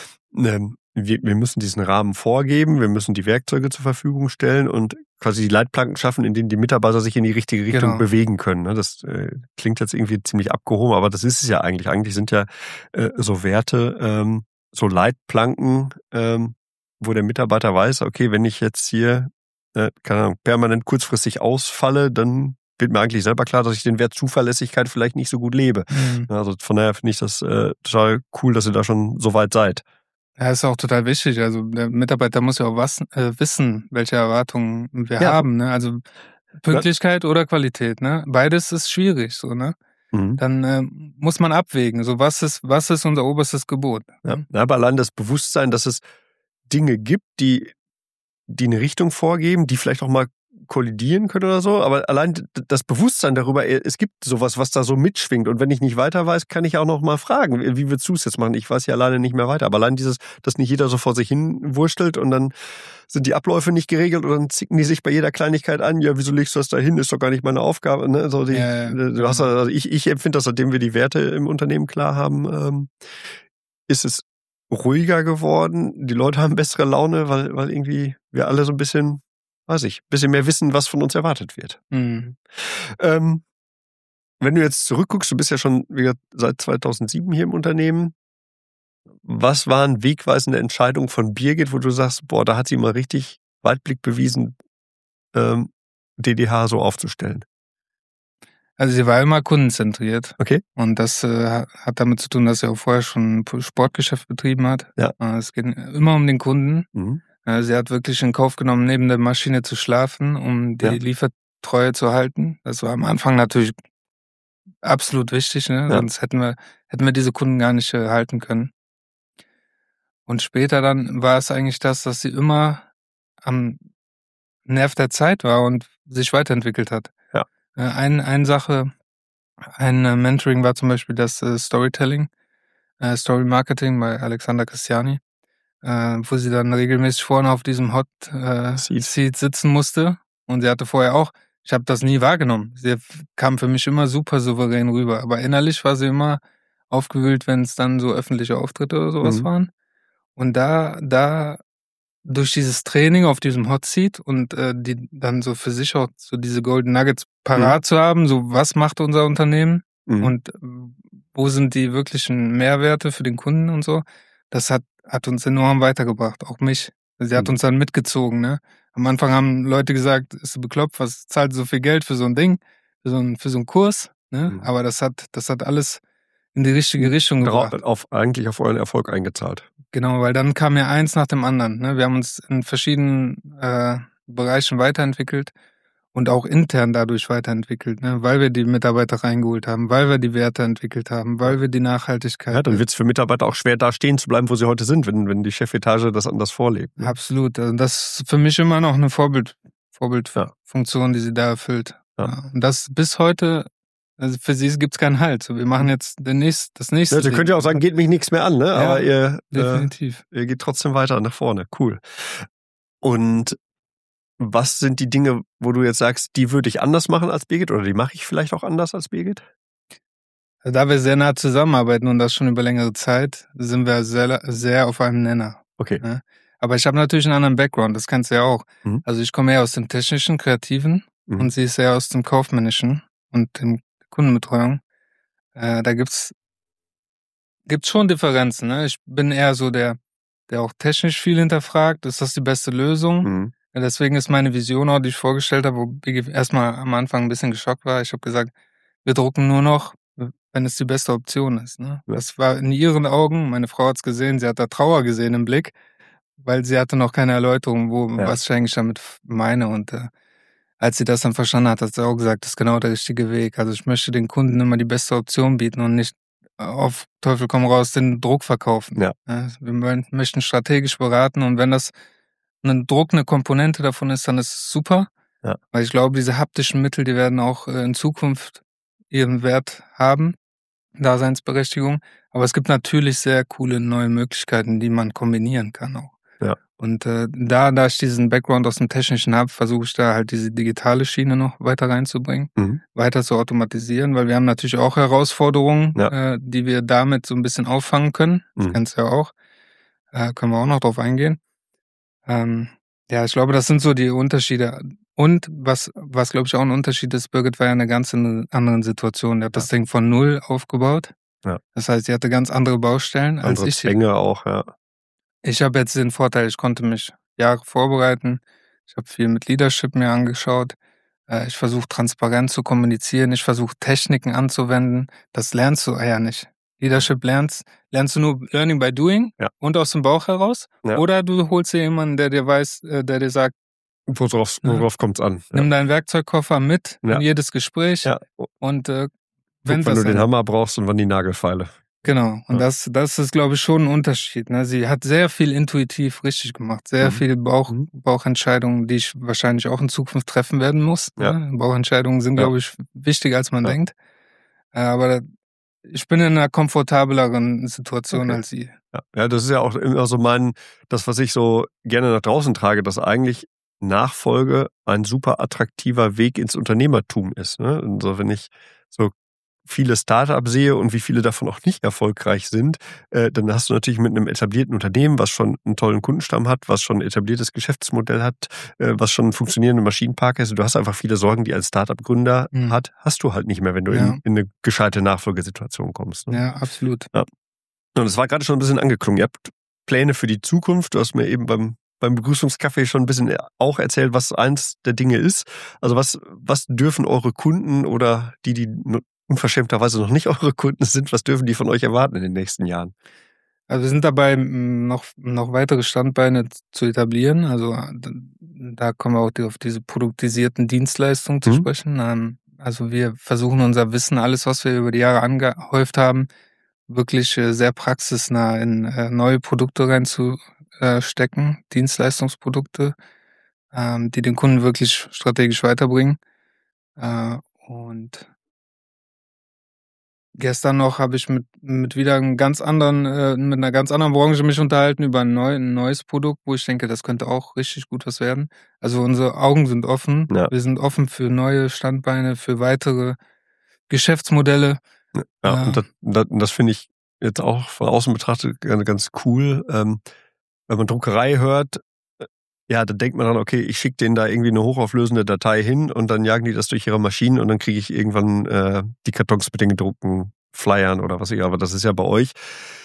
Ähm, wir, wir müssen diesen Rahmen vorgeben, wir müssen die Werkzeuge zur Verfügung stellen und quasi die Leitplanken schaffen, in denen die Mitarbeiter sich in die richtige Richtung Genau. bewegen können. ne? Das äh, klingt jetzt irgendwie ziemlich abgehoben, aber das ist es ja eigentlich. Eigentlich sind ja äh, so Werte, ähm, so Leitplanken, ähm, wo der Mitarbeiter weiß, okay, wenn ich jetzt hier äh, keine Ahnung, permanent kurzfristig ausfalle, dann wird mir eigentlich selber klar, dass ich den Wert Zuverlässigkeit vielleicht nicht so gut lebe. Mhm. Also von daher finde ich das äh, total cool, dass ihr da schon so weit seid. Ja, ist auch total wichtig. Also der Mitarbeiter muss ja auch was, äh, wissen, welche Erwartungen wir Ja. haben. Ne? Also Pünktlichkeit oder Qualität. Ne? Beides ist schwierig. So, ne? Mhm. Dann äh, muss man abwägen. So, was ist, was ist unser oberstes Gebot? Ja. Ne? Aber allein das Bewusstsein, dass es Dinge gibt, die, die eine Richtung vorgeben, die vielleicht auch mal kollidieren können oder so, aber allein d- das Bewusstsein darüber, es gibt sowas, was da so mitschwingt und wenn ich nicht weiter weiß, kann ich auch noch mal fragen, wie willst du es jetzt machen? Ich weiß ja alleine nicht mehr weiter, aber allein dieses, dass nicht jeder so vor sich hin wurstelt und dann sind die Abläufe nicht geregelt und dann zicken die sich bei jeder Kleinigkeit an, ja, wieso legst du das da hin, ist doch gar nicht meine Aufgabe, ne? So die, Ja, ja, du hast, also ich, ich empfinde das, seitdem wir die Werte im Unternehmen klar haben, ähm, ist es ruhiger geworden, die Leute haben bessere Laune, weil, weil irgendwie wir alle so ein bisschen, weiß ich, ein bisschen mehr wissen, was von uns erwartet wird. Mhm. Ähm, wenn du jetzt zurückguckst, du bist ja schon wieder seit zweitausendsieben hier im Unternehmen. Was waren wegweisende Entscheidungen von Birgit, wo du sagst, boah, da hat sie mal richtig Weitblick bewiesen, ähm, D D H so aufzustellen? Also sie war immer kundenzentriert. Okay. Und das äh, hat damit zu tun, dass sie auch vorher schon ein Sportgeschäft betrieben hat. Ja. Äh, es geht immer um den Kunden. Mhm. Äh, sie hat wirklich in Kauf genommen, neben der Maschine zu schlafen, um die Ja. Liefertreue zu halten. Das war am Anfang natürlich absolut wichtig, ne? Ja. Sonst hätten wir, hätten wir diese Kunden gar nicht äh, halten können. Und später dann war es eigentlich das, dass sie immer am Nerv der Zeit war und sich weiterentwickelt hat. Ja. Äh, ein, eine Sache, ein äh, Mentoring war zum Beispiel das äh, Storytelling, äh, Story Marketing bei Alexander Christiani, äh, wo sie dann regelmäßig vorne auf diesem Hot äh, Seat. Seat sitzen musste. Und sie hatte vorher auch, ich habe das nie wahrgenommen. Sie kam für mich immer super souverän rüber. Aber innerlich war sie immer aufgewühlt, wenn es dann so öffentliche Auftritte oder sowas Mhm. waren. Und da, da durch dieses Training auf diesem Hot Seat und äh, die dann so für sich auch so diese Golden Nuggets parat Mhm. zu haben, so was macht unser Unternehmen Mhm. und äh, wo sind die wirklichen Mehrwerte für den Kunden und so, das hat, hat uns enorm weitergebracht, auch mich. Sie hat Mhm. uns dann mitgezogen, ne? Am Anfang haben Leute gesagt, ist du bekloppt, was zahlt so viel Geld für so ein Ding, für so ein, für so einen Kurs, ne? Mhm. Aber das hat, das hat alles in die richtige Richtung Drau- gebracht. auf, eigentlich auf euren Erfolg eingezahlt. Genau, weil dann kam ja eins nach dem anderen. Ne? Wir haben uns in verschiedenen äh, Bereichen weiterentwickelt und auch intern dadurch weiterentwickelt, ne? Weil wir die Mitarbeiter reingeholt haben, weil wir die Werte entwickelt haben, weil wir die Nachhaltigkeit. Ja, dann wird es für Mitarbeiter auch schwer, da stehen zu bleiben, wo sie heute sind, wenn, wenn die Chefetage das anders vorlebt. Ne? Absolut. Also das ist für mich immer noch eine Vorbild, Vorbildfunktion, Ja. die sie da erfüllt. Ja. Ja. Und das bis heute, also für sie gibt es keinen Halt. Wir machen jetzt den nächst, das nächste. Ja, ihr könnt ja auch sagen, geht mich nichts mehr an, ne? Ja, aber ihr, definitiv. Äh, ihr geht trotzdem weiter nach vorne. Cool. Und was sind die Dinge, wo du jetzt sagst, die würde ich anders machen als Birgit oder die mache ich vielleicht auch anders als Birgit? Da wir sehr nah zusammenarbeiten und das schon über längere Zeit, sind wir sehr, sehr auf einem Nenner. Okay. Ne? Aber ich habe natürlich einen anderen Background, das kannst du ja auch. Mhm. Also ich komme eher aus dem technischen, kreativen Mhm. und sie ist eher aus dem kaufmännischen und dem Kundenbetreuung. Äh, da gibt's gibt's schon Differenzen. Ne? Ich bin eher so der, der auch technisch viel hinterfragt. Ist das die beste Lösung? Mhm. Ja, deswegen ist meine Vision auch, die ich vorgestellt habe, wo Biggie erstmal am Anfang ein bisschen geschockt war. Ich habe gesagt, wir drucken nur noch, wenn es die beste Option ist. Ne? Ja. Das war in ihren Augen, meine Frau hat's gesehen, sie hat da Trauer gesehen im Blick, weil sie hatte noch keine Erläuterung, wo, Ja. was ich eigentlich damit meine. Und äh, als sie das dann verstanden hat, hat sie auch gesagt, das ist genau der richtige Weg. Also ich möchte den Kunden immer die beste Option bieten und nicht auf Teufel komm raus den Druck verkaufen. Ja. Ja, wir möchten strategisch beraten und wenn das ein Druck eine Komponente davon ist, dann ist es super. Ja. Weil ich glaube, diese haptischen Mittel, die werden auch in Zukunft ihren Wert haben, Daseinsberechtigung. Aber es gibt natürlich sehr coole neue Möglichkeiten, die man kombinieren kann auch. Ja. Und äh, da, da ich diesen Background aus dem Technischen habe, versuche ich da halt diese digitale Schiene noch weiter reinzubringen, Mhm. weiter zu automatisieren, weil wir haben natürlich auch Herausforderungen, Ja. äh, die wir damit so ein bisschen auffangen können. Das Mhm. kennst du ja auch. Äh, können wir auch noch drauf eingehen. Ähm, ja, ich glaube, das sind so die Unterschiede. Und was, was glaube ich auch ein Unterschied ist, Birgit war ja in einer ganz anderen Situation. Die hat das Ja. Ding von null aufgebaut. Ja. Das heißt, sie hatte ganz andere Baustellen als Andere ich. Zwänge auch, ja. Ich habe jetzt den Vorteil, ich konnte mich Jahre vorbereiten. Ich habe viel mit Leadership mir angeschaut. Äh, Ich versuche transparent zu kommunizieren. Ich versuche Techniken anzuwenden. Das lernst du ja nicht. Leadership lernst, lernst du nur Learning by Doing Ja. und aus dem Bauch heraus. Ja. Oder du holst dir jemanden, der dir weiß, äh, der dir sagt, Worauf, Ja. worauf kommt's an? Ja. nimm deinen Werkzeugkoffer mit Ja. in jedes Gespräch Ja. und äh, Guck, wenn wann das du den dann- Hammer brauchst und wann die Nagelfeile. Genau, und Ja. das, das ist, glaube ich, schon ein Unterschied. Ne? Sie hat sehr viel intuitiv richtig gemacht, sehr Mhm. viele Bauch, Mhm. Bauchentscheidungen, die ich wahrscheinlich auch in Zukunft treffen werden muss. Ja. Ne? Bauchentscheidungen sind, Ja. glaube ich, wichtiger, als man Ja. denkt. Äh, Aber ich bin in einer komfortableren Situation Okay. als sie. Ja. ja, das ist ja auch immer so mein, das, was ich so gerne nach draußen trage, dass eigentlich Nachfolge ein super attraktiver Weg ins Unternehmertum ist. Ne? Und so, wenn ich so viele Startups sehe und wie viele davon auch nicht erfolgreich sind, äh, dann hast du natürlich mit einem etablierten Unternehmen, was schon einen tollen Kundenstamm hat, was schon ein etabliertes Geschäftsmodell hat, äh, was schon einen funktionierenden Maschinenpark ist. Du hast einfach viele Sorgen, die ein Startup-Gründer Mhm. hat, hast du halt nicht mehr, wenn du Ja. in, in eine gescheite Nachfolgesituation kommst. Ne? Ja, absolut. Ja. Und es war gerade schon ein bisschen angeklungen. Ihr habt Pläne für die Zukunft. Du hast mir eben beim, beim Begrüßungskaffee schon ein bisschen auch erzählt, was eins der Dinge ist. Also was, was dürfen eure Kunden oder die, die unverschämterweise noch nicht eure Kunden sind, was dürfen die von euch erwarten in den nächsten Jahren? Also wir sind dabei, m, noch, noch weitere Standbeine zu etablieren. Also d- da kommen wir auch die- auf diese produktisierten Dienstleistungen zu Mhm. sprechen. Ähm, Also wir versuchen unser Wissen, alles, was wir über die Jahre angehäuft haben, wirklich äh, sehr praxisnah in äh, neue Produkte reinzustecken, Dienstleistungsprodukte, ähm, die den Kunden wirklich strategisch weiterbringen. Äh, Und gestern noch habe ich mit, mit wieder einem ganz anderen, äh, mit einer ganz anderen Branche mich unterhalten über ein, neu, ein neues Produkt, wo ich denke, das könnte auch richtig gut was werden. Also unsere Augen sind offen. Ja. Wir sind offen für neue Standbeine, für weitere Geschäftsmodelle. Ja, Äh, und das, das, das finde ich jetzt auch von außen betrachtet ganz, ganz cool. Ähm, wenn man Druckerei hört, äh, ja, dann denkt man dann, okay, ich schicke denen da irgendwie eine hochauflösende Datei hin und dann jagen die das durch ihre Maschinen und dann kriege ich irgendwann äh, die Kartons mit den gedruckten Flyern oder was ich, aber das ist ja bei euch.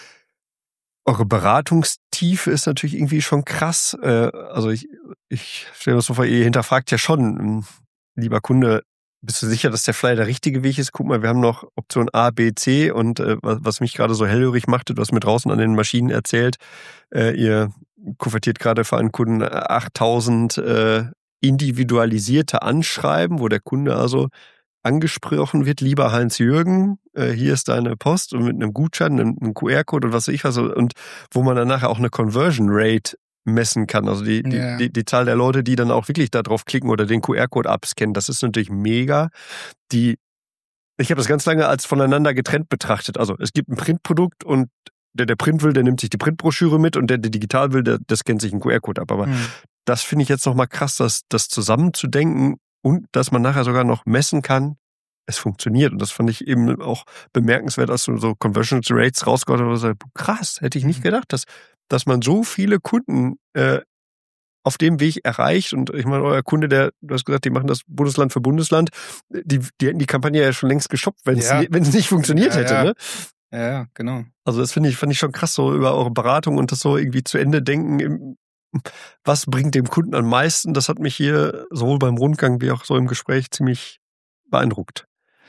Eure Beratungstiefe ist natürlich irgendwie schon krass. Äh, also ich, ich stelle mir das so vor, ihr hinterfragt ja schon, ähm, lieber Kunde, bist du sicher, dass der Flyer der richtige Weg ist? Guck mal, wir haben noch Option A, B, C und äh, was, was mich gerade so hellhörig machte, du hast mir draußen an den Maschinen erzählt, äh, ihr kuvertiert gerade für einen Kunden achttausend äh, individualisierte Anschreiben, wo der Kunde also angesprochen wird, lieber Heinz-Jürgen, äh, hier ist deine Post und mit einem Gutschein, einem, einem Q R-Code und was weiß ich was, und wo man dann nachher auch eine Conversion Rate messen kann. Also die, die, Ja. die, die Zahl der Leute, die dann auch wirklich da drauf klicken oder den Q R-Code abscannen, das ist natürlich mega. Die, ich habe das ganz lange als voneinander getrennt betrachtet. Also es gibt ein Printprodukt und der, der Print will, der nimmt sich die Printbroschüre mit und der, der digital will, der, der scannt sich einen Q R-Code ab. Aber hm. das finde ich jetzt nochmal krass, das, das zusammenzudenken und dass man nachher sogar noch messen kann, es funktioniert. Und das fand ich eben auch bemerkenswert, als du so Conversion Rates rausgehauen hast. Und gesagt, krass, hätte ich nicht gedacht, dass, dass man so viele Kunden äh, auf dem Weg erreicht. Und ich meine, euer Kunde, der, du hast gesagt, die machen das Bundesland für Bundesland, die, die hätten die Kampagne ja schon längst gestoppt, wenn es Ja. wenn es nicht funktioniert Ja, hätte. ja. Ne? Ja, ja, genau. Also das finde ich, fand ich schon krass, so über eure Beratung und das so irgendwie zu Ende denken. Im, was bringt dem Kunden am meisten? Das hat mich hier sowohl beim Rundgang wie auch so im Gespräch ziemlich beeindruckt.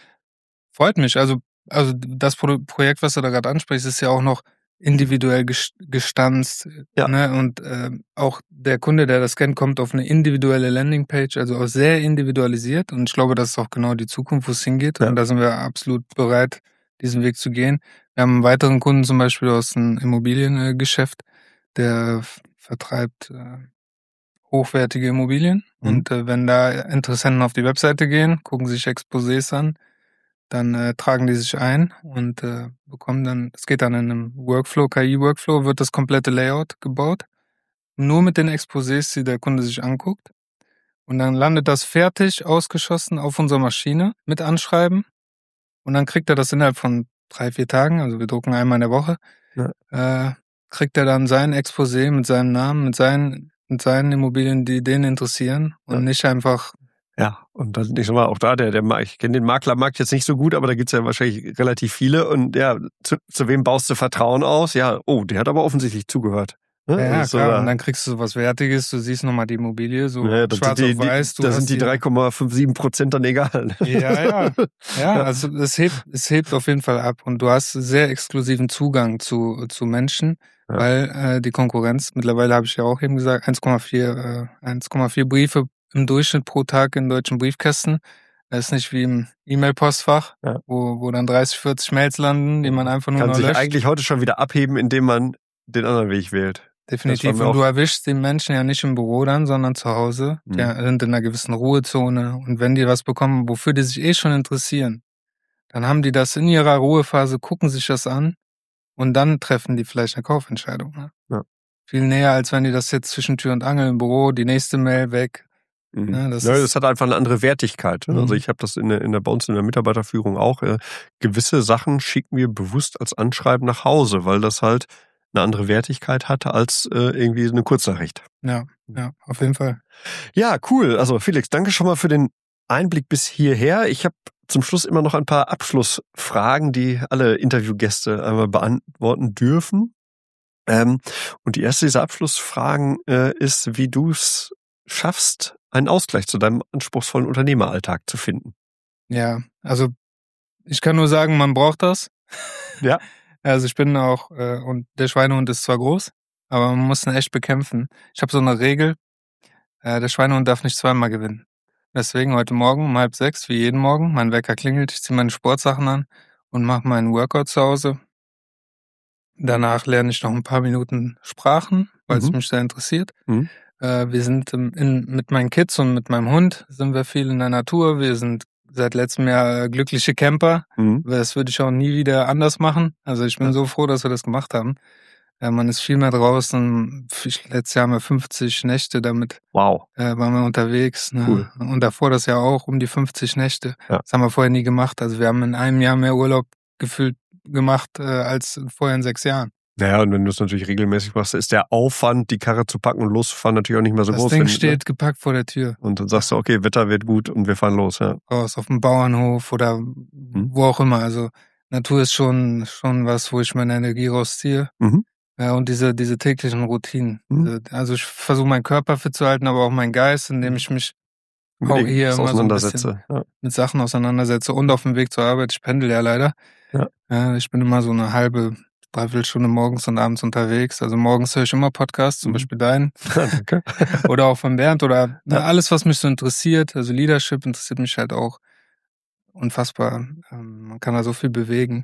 Freut mich. Also, also das Pro Projekt, was du da gerade ansprichst, ist ja auch noch individuell ges gestanzt. Ja. Ne? Und äh, auch der Kunde, der das kennt, kommt auf eine individuelle Landingpage, also auch sehr individualisiert. Und ich glaube, das ist auch genau die Zukunft, wo es hingeht. Ja. Und da sind wir absolut bereit, diesen Weg zu gehen. Wir haben einen weiteren Kunden zum Beispiel aus dem Immobiliengeschäft, der vertreibt äh, hochwertige Immobilien. Mhm. Und äh, wenn da Interessenten auf die Webseite gehen, gucken sich Exposés an, dann äh, tragen die sich ein und äh, bekommen dann, es geht dann in einem Workflow, K I-Workflow, wird das komplette Layout gebaut, nur mit den Exposés, die der Kunde sich anguckt. Und dann landet das fertig ausgeschossen auf unserer Maschine mit Anschreiben. Und dann kriegt er das innerhalb von drei, vier Tagen, also wir drucken einmal in der Woche, Ja. äh, kriegt er dann sein Exposé mit seinem Namen, mit seinen, mit seinen Immobilien, die den interessieren und Ja. nicht einfach. Ja, und dann, ich sag mal, auch da, der, der, ich kenne den Maklermarkt jetzt nicht so gut, aber da gibt's ja wahrscheinlich relativ viele. Und ja, zu, zu wem baust du Vertrauen aus? Ja, oh, der hat aber offensichtlich zugehört. Ne? Ja, ja, Also, klar. da, Und dann kriegst du was Wertiges, du siehst nochmal die Immobilie, so ja, das schwarz sind die, auf weiß. Die, Du da hast sind die hier- drei Komma fünfundsiebzig Prozent dann egal. Ja, ja. Ja, also es hebt, es hebt auf jeden Fall ab. Und du hast sehr exklusiven Zugang zu, zu Menschen, Ja. weil äh, die Konkurrenz, mittlerweile habe ich ja auch eben gesagt, eins Komma vier äh, eins Komma vier Briefe im Durchschnitt pro Tag in deutschen Briefkästen. Das ist nicht wie im E-Mail-Postfach, Ja. wo, wo dann dreißig, vierzig Mails landen, die man einfach nur Kann noch sich löscht. eigentlich heute schon wieder abheben, indem man den anderen Weg wählt. Definitiv. Das war mir Und du auch- erwischst die Menschen ja nicht im Büro dann, sondern zu Hause. Die Mhm. sind in einer gewissen Ruhezone. Und wenn die was bekommen, wofür die sich eh schon interessieren, dann haben die das in ihrer Ruhephase, gucken sich das an und dann treffen die vielleicht eine Kaufentscheidung. Ne? Ja. Viel näher, als wenn die das jetzt zwischen Tür und Angel im Büro, die nächste Mail weg, Mhm. Ja, das, ja, das hat einfach eine andere Wertigkeit. Mhm. Also ich habe das in der, in der, bei uns in der Mitarbeiterführung auch. Äh, gewisse Sachen schicken wir bewusst als Anschreiben nach Hause, weil das halt eine andere Wertigkeit hatte als äh, irgendwie eine Kurznachricht. Ja, ja, auf jeden Fall. Ja, cool. Also Felix, danke schon mal für den Einblick bis hierher. Ich habe zum Schluss immer noch ein paar Abschlussfragen, die alle Interviewgäste einmal beantworten dürfen. Ähm, und die erste dieser Abschlussfragen äh, ist, wie du es schaffst, einen Ausgleich zu deinem anspruchsvollen Unternehmeralltag zu finden. Ja, also ich kann nur sagen, man braucht das. Ja. Also ich bin auch, äh, und der Schweinehund ist zwar groß, aber man muss ihn echt bekämpfen. Ich habe so eine Regel, äh, der Schweinehund darf nicht zweimal gewinnen. Deswegen heute Morgen um halb sechs, wie jeden Morgen, mein Wecker klingelt, ich ziehe meine Sportsachen an und mache meinen Workout zu Hause. Danach lerne ich noch ein paar Minuten Sprachen, weil es Mhm. mich sehr interessiert. Mhm. Äh, wir sind in, in, mit meinen Kids und mit meinem Hund sind wir viel in der Natur. Wir sind seit letztem Jahr äh, glückliche Camper. Mhm. Das würde ich auch nie wieder anders machen. Also ich bin Ja. so froh, dass wir das gemacht haben. Äh, man ist viel mehr draußen. Letztes Jahr haben wir fünfzig Nächte damit. Wow. Äh, waren wir unterwegs. Ne? Cool. Und davor das Jahr auch um die fünfzig Nächte. Ja. Das haben wir vorher nie gemacht. Also wir haben in einem Jahr mehr Urlaub gefühlt gemacht äh, als vorher in sechs Jahren. Naja, und wenn du es natürlich regelmäßig machst, ist der Aufwand, die Karre zu packen und loszufahren, natürlich auch nicht mehr so das groß. Das Ding wenn, steht ne? gepackt vor der Tür. Und dann sagst du, okay, Wetter wird gut und wir fahren los. Ja. Raus auf dem Bauernhof oder Mhm. wo auch immer. Also Natur ist schon schon was, wo ich meine Energie rausziehe. Mhm. Ja, und diese diese täglichen Routinen. Mhm. Also ich versuche meinen Körper fit zu halten, aber auch meinen Geist, indem ich mich Mit auch dem hier das immer so ein bisschen auseinandersetze. Ja. mit Sachen auseinandersetze und auf dem Weg zur Arbeit. Ich pendel ja leider. Ja. Ja, ich bin immer so eine halbe, dreiviertel Stunde morgens und abends unterwegs. Also morgens höre ich immer Podcasts, zum Mhm. Beispiel deinen. Danke. Oder auch von Bernd oder ne, Ja. alles, was mich so interessiert. Also Leadership interessiert mich halt auch unfassbar. Ähm, man kann da so viel bewegen.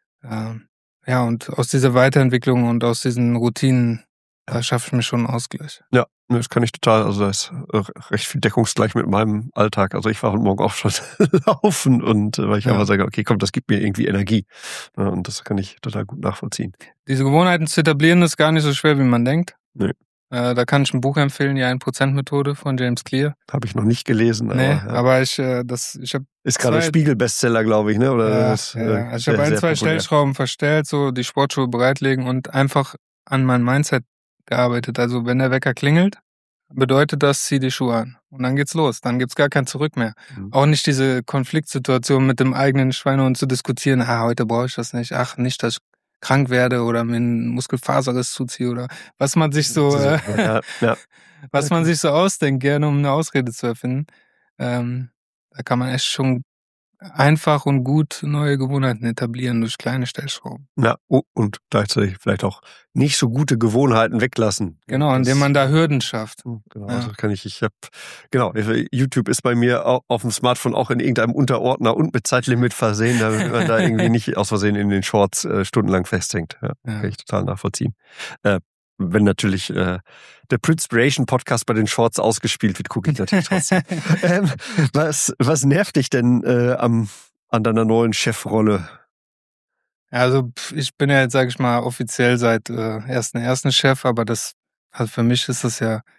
Ähm, ja, und aus dieser Weiterentwicklung und aus diesen Routinen, da schaffe ich mir schon einen Ausgleich. Ja, das kann ich total. Also da ist äh, recht viel deckungsgleich mit meinem Alltag. Also ich war heute Morgen auch schon laufen und äh, weil ich Ja. einfach sage, okay, komm, das gibt mir irgendwie Energie. Ja, und das kann ich total gut nachvollziehen. Diese Gewohnheiten zu etablieren ist gar nicht so schwer, wie man denkt. Nee. Äh, da kann ich ein Buch empfehlen, die ein Prozent Methode von James Clear. Habe ich noch nicht gelesen. Nee, aber, ja. aber ich, äh, das, ich habe Ist gerade ein zwei- Spiegel-Bestseller, glaube ich, ne? Oder Ja, ist, ja, äh, ja. Also ich sehr, habe ein, sehr zwei populär. Stellschrauben verstellt, so die Sportschuhe bereitlegen und einfach an mein Mindset gearbeitet. Also wenn der Wecker klingelt, bedeutet das, zieh die Schuhe an. Und dann geht's los. Dann gibt's gar kein Zurück mehr. Mhm. Auch nicht diese Konfliktsituation mit dem eigenen Schweinehund zu diskutieren. Ah, heute brauche ich das nicht. Ach, nicht, dass ich krank werde oder mir einen Muskelfaserriss zuziehe oder was man sich so, äh, ja, ja. was man sich so ausdenkt, gerne um eine Ausrede zu erfinden. Ähm, da kann man echt schon einfach und gut neue Gewohnheiten etablieren durch kleine Stellschrauben. Ja, oh, und gleichzeitig vielleicht auch nicht so gute Gewohnheiten weglassen. Genau, Das- indem man da Hürden schafft. Genau, Ja. also kann ich, ich habe, genau, YouTube ist bei mir au- auf dem Smartphone auch in irgendeinem Unterordner und mit Zeitlimit versehen, damit man da irgendwie nicht aus Versehen in den Shorts äh, stundenlang festhängt. Ja, Ja. kann ich total nachvollziehen. Äh, wenn natürlich äh, der Prinspiration Podcast bei den Shorts ausgespielt wird, gucke ich natürlich trotzdem. ähm, was, was nervt dich denn äh, am, an deiner neuen Chefrolle? Also pf, ich bin ja jetzt, sage ich mal, offiziell seit äh, ersten ersten Chef, aber das hat für mich ist das ja,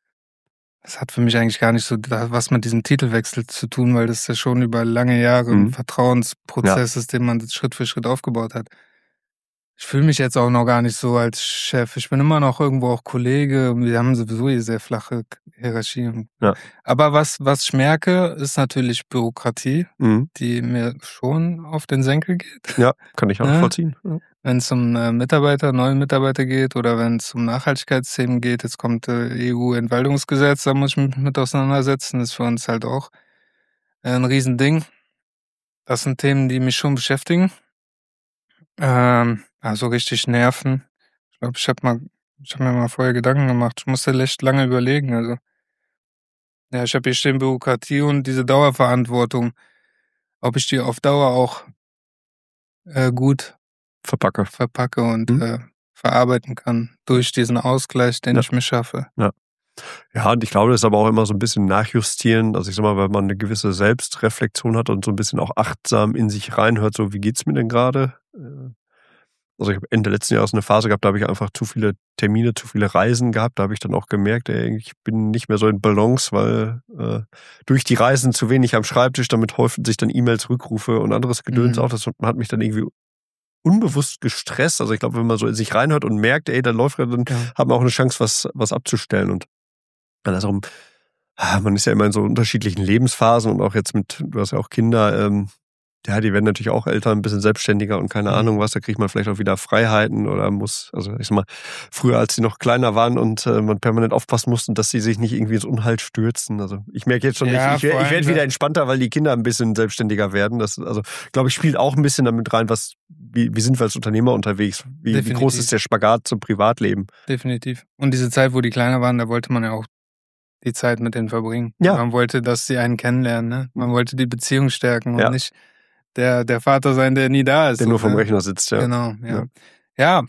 das hat für mich eigentlich gar nicht so da- was mit diesem Titelwechsel zu tun, weil das ja schon über lange Jahre Mhm. ein Vertrauensprozess ist, den man Schritt für Schritt aufgebaut hat. Ich fühle mich jetzt auch noch gar nicht so als Chef. Ich bin immer noch irgendwo auch Kollege. Wir haben sowieso hier sehr flache Hierarchie. Ja. Aber was, was ich merke, ist natürlich Bürokratie, Mhm. die mir schon auf den Senkel geht. Ja, kann ich auch Ja. nachvollziehen. Ja. Wenn es um äh, Mitarbeiter, neue Mitarbeiter geht oder wenn es um Nachhaltigkeitsthemen geht, jetzt kommt äh, E U-Entwaldungsgesetz, da muss ich mich mit auseinandersetzen. Das ist für uns halt auch äh, ein Riesending. Das sind Themen, die mich schon beschäftigen. Ähm, also richtig nerven. Ich glaube, ich habe mal, ich habe mir mal vorher Gedanken gemacht. Ich musste echt lange überlegen. Also ja, ich habe hier stehen Bürokratie und diese Dauerverantwortung, ob ich die auf Dauer auch äh, gut Verpacke. verpacke und Mhm. äh, verarbeiten kann durch diesen Ausgleich, den Ja. ich mir schaffe. Ja, und ich glaube, das ist aber auch immer so ein bisschen nachjustieren. Also ich sag mal, wenn man eine gewisse Selbstreflexion hat und so ein bisschen auch achtsam in sich reinhört, so wie geht's mir denn gerade? Äh, Also ich habe Ende letzten Jahres eine Phase gehabt, da habe ich einfach zu viele Termine, zu viele Reisen gehabt. Da habe ich dann auch gemerkt, ey, ich bin nicht mehr so in Balance, weil äh, durch die Reisen zu wenig am Schreibtisch, damit häufen sich dann E-Mails, Rückrufe und anderes Gedöns Mhm. auch. Das hat mich dann irgendwie unbewusst gestresst. Also ich glaube, wenn man so in sich reinhört und merkt, ey, da läuft gerade, dann Ja. hat man auch eine Chance, was, was abzustellen. Und dann ist auch, ah, man ist ja immer in so unterschiedlichen Lebensphasen und auch jetzt mit, du hast ja auch Kinder, ähm, ja, die werden natürlich auch älter, ein bisschen selbstständiger und keine Mhm. Ahnung was, da kriegt man vielleicht auch wieder Freiheiten oder muss, also ich sag mal, früher als sie noch kleiner waren und äh, man permanent aufpassen musste, dass sie sich nicht irgendwie ins Unheil stürzen. Also ich merke jetzt schon, Ja, ich, ich, vor ich allem werde da- wieder entspannter, weil die Kinder ein bisschen selbstständiger werden. Das, also glaube ich, spielt auch ein bisschen damit rein, was, wie, wie sind wir als Unternehmer unterwegs? Wie, wie groß Definitiv. ist der Spagat zum Privatleben? Definitiv. Und diese Zeit, wo die kleiner waren, da wollte man ja auch die Zeit mit denen verbringen. Ja. Man wollte, dass sie einen kennenlernen, ne? Man wollte die Beziehung stärken und Ja. nicht der, der Vater sein, der nie da ist. Der so, nur vom ne? Rechner sitzt, ja. Genau, ja. Ja. Ja,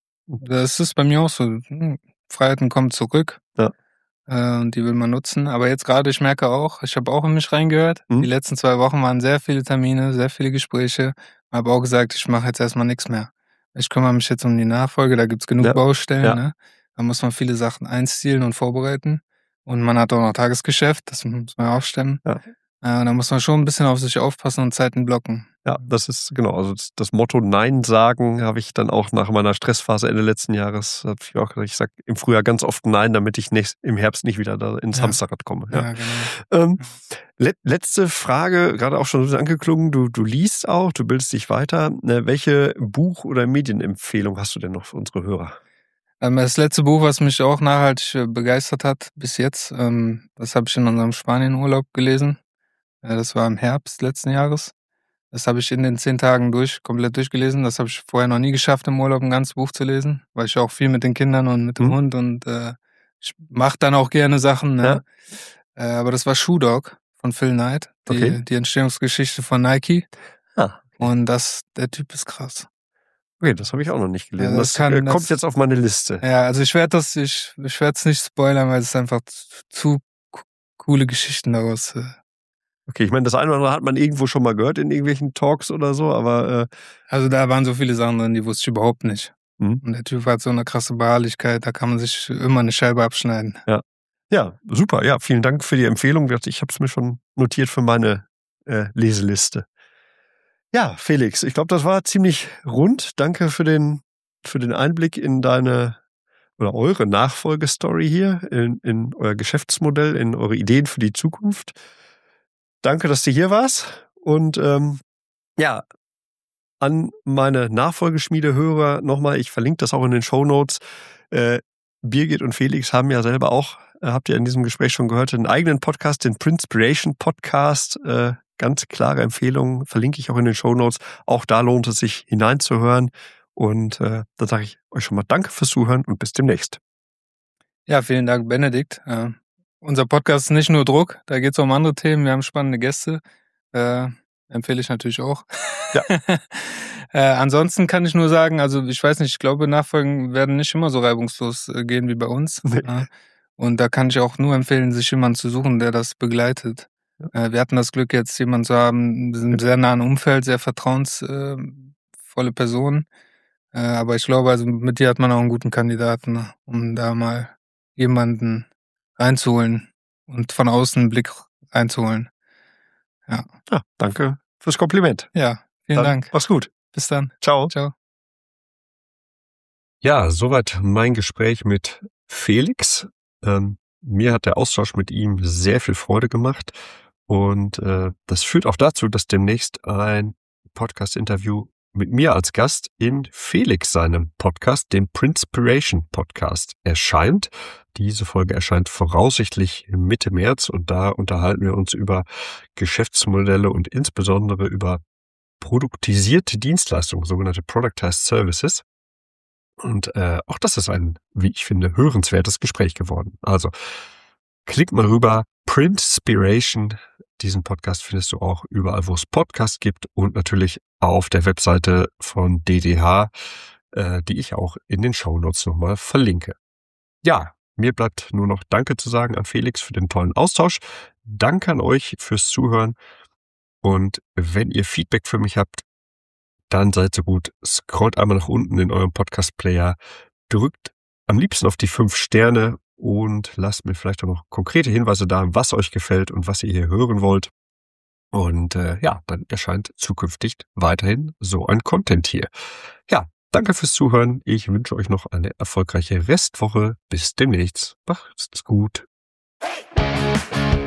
das ist bei mir auch so. Hm, Freiheiten kommen zurück. Ja. Äh, und die will man nutzen. Aber jetzt gerade, ich merke auch, ich habe auch in mich reingehört. Mhm. Die letzten zwei Wochen waren sehr viele Termine, sehr viele Gespräche. Habe auch gesagt, ich mache jetzt erstmal nichts mehr. Ich kümmere mich jetzt um die Nachfolge, da gibt's genug Ja. Baustellen. Ja. Ne? Da muss man viele Sachen einstielen und vorbereiten. Und man hat auch noch Tagesgeschäft, das muss man auch stemmen. Ja. Äh, da muss man schon ein bisschen auf sich aufpassen und Zeiten blocken. Ja, das ist genau, also das, das Motto Nein sagen habe ich dann auch nach meiner Stressphase Ende letzten Jahres, habe ich auch gesagt, ich sage im Frühjahr ganz oft Nein, damit ich nächst, im Herbst nicht wieder da ins Ja. Hamsterrad komme. Ja. Ja, genau. Ähm, let, letzte Frage, gerade auch schon so ein bisschen angeklungen, du, du liest auch, du bildest dich weiter. Ne, welche Buch- oder Medienempfehlung hast du denn noch für unsere Hörer? Ähm, Das letzte Buch, was mich auch nachhaltig äh, begeistert hat bis jetzt, ähm, das habe ich in unserem Spanienurlaub gelesen. Äh, Das war im Herbst letzten Jahres. Das habe ich in den zehn Tagen durch, komplett durchgelesen. Das habe ich vorher noch nie geschafft, im Urlaub ein ganzes Buch zu lesen, weil ich auch viel mit den Kindern und mit dem Hm? Hund und äh, ich mache dann auch gerne Sachen. Ne? Äh, aber das war Shoe Dog von Phil Knight, die, Okay. die Entstehungsgeschichte von Nike. Ah, okay. Und das, der Typ ist krass. Okay, das habe ich auch noch nicht gelesen. Ja, das das kann- äh, das- kommt jetzt auf meine Liste. Ja, also ich werde das, ich, ich werde es nicht spoilern, weil es einfach zu, zu co- coole Geschichten daraus. Äh. Okay, ich meine, das eine oder andere hat man irgendwo schon mal gehört in irgendwelchen Talks oder so, aber äh, Also da waren so viele Sachen drin, die wusste ich überhaupt nicht. hm. Und der Typ hat so eine krasse Beharrlichkeit, da kann man sich immer eine Scheibe abschneiden. Ja, super. Ja, vielen Dank für die Empfehlung. Ich habe es mir schon notiert für meine äh, Leseliste. Ja, Felix, ich glaube, das war ziemlich rund. Danke für den, für den Einblick in deine oder eure Nachfolgestory hier, in, in euer Geschäftsmodell, in eure Ideen für die Zukunft. Danke, dass du hier warst. Und ähm, ja, an meine Nachfolgeschmiede-Hörer nochmal, ich verlinke das auch in den Shownotes. Äh, Birgit und Felix haben ja selber auch, äh, habt ihr in diesem Gespräch schon gehört, einen eigenen Podcast, den Prinspiration Podcast. Äh, ganz klare Empfehlung, verlinke ich auch in den Shownotes. Auch da lohnt es sich hineinzuhören. Und äh, dann sage ich euch schon mal Danke fürs Zuhören und bis demnächst. Ja, vielen Dank, Benedikt. Äh, unser Podcast ist nicht nur Druck, da geht es um andere Themen. Wir haben spannende Gäste. Äh, empfehle ich natürlich auch. Ja. äh, ansonsten kann ich nur sagen, also ich weiß nicht, ich glaube, Nachfolgen werden nicht immer so reibungslos äh, gehen wie bei uns. Nee. Äh, und da kann ich auch nur empfehlen, sich jemanden zu suchen, der das begleitet. Ja. Äh, wir hatten das Glück, jetzt jemanden zu haben, in einem sehr nahen Umfeld, sehr vertrauensvolle Person. Äh, aber ich glaube, also mit dir hat man auch einen guten Kandidaten, ne, um da mal jemanden reinzuholen und von außen einen Blick reinzuholen. Ja, Ja, danke fürs Kompliment. ja vielen Dann Dank. Mach's gut. Bis dann. Ciao. Ciao. Ja, soweit mein Gespräch mit Felix. Ähm, mir hat der Austausch mit ihm sehr viel Freude gemacht und äh, das führt auch dazu, dass demnächst ein Podcast-Interview mit mir als Gast in Felix seinem Podcast, dem Prinspiration Podcast, erscheint. Diese Folge erscheint voraussichtlich Mitte März und da unterhalten wir uns über Geschäftsmodelle und insbesondere über produktisierte Dienstleistungen, sogenannte Productized Services. Und äh, auch das ist ein, wie ich finde, hörenswertes Gespräch geworden. Also klick mal rüber, Printspiration. Diesen Podcast findest du auch überall, wo es Podcasts gibt und natürlich auf der Webseite von D D H, äh, die ich auch in den Shownotes nochmal verlinke. Ja, mir bleibt nur noch Danke zu sagen an Felix für den tollen Austausch. Danke an euch fürs Zuhören. Und wenn ihr Feedback für mich habt, dann seid so gut, scrollt einmal nach unten in eurem Podcast-Player, drückt am liebsten auf die fünf Sterne und lasst mir vielleicht auch noch konkrete Hinweise da, was euch gefällt und was ihr hier hören wollt. Und äh, ja, dann erscheint zukünftig weiterhin so ein Content hier. Ja, danke fürs Zuhören. Ich wünsche euch noch eine erfolgreiche Restwoche. Bis demnächst. Macht's gut.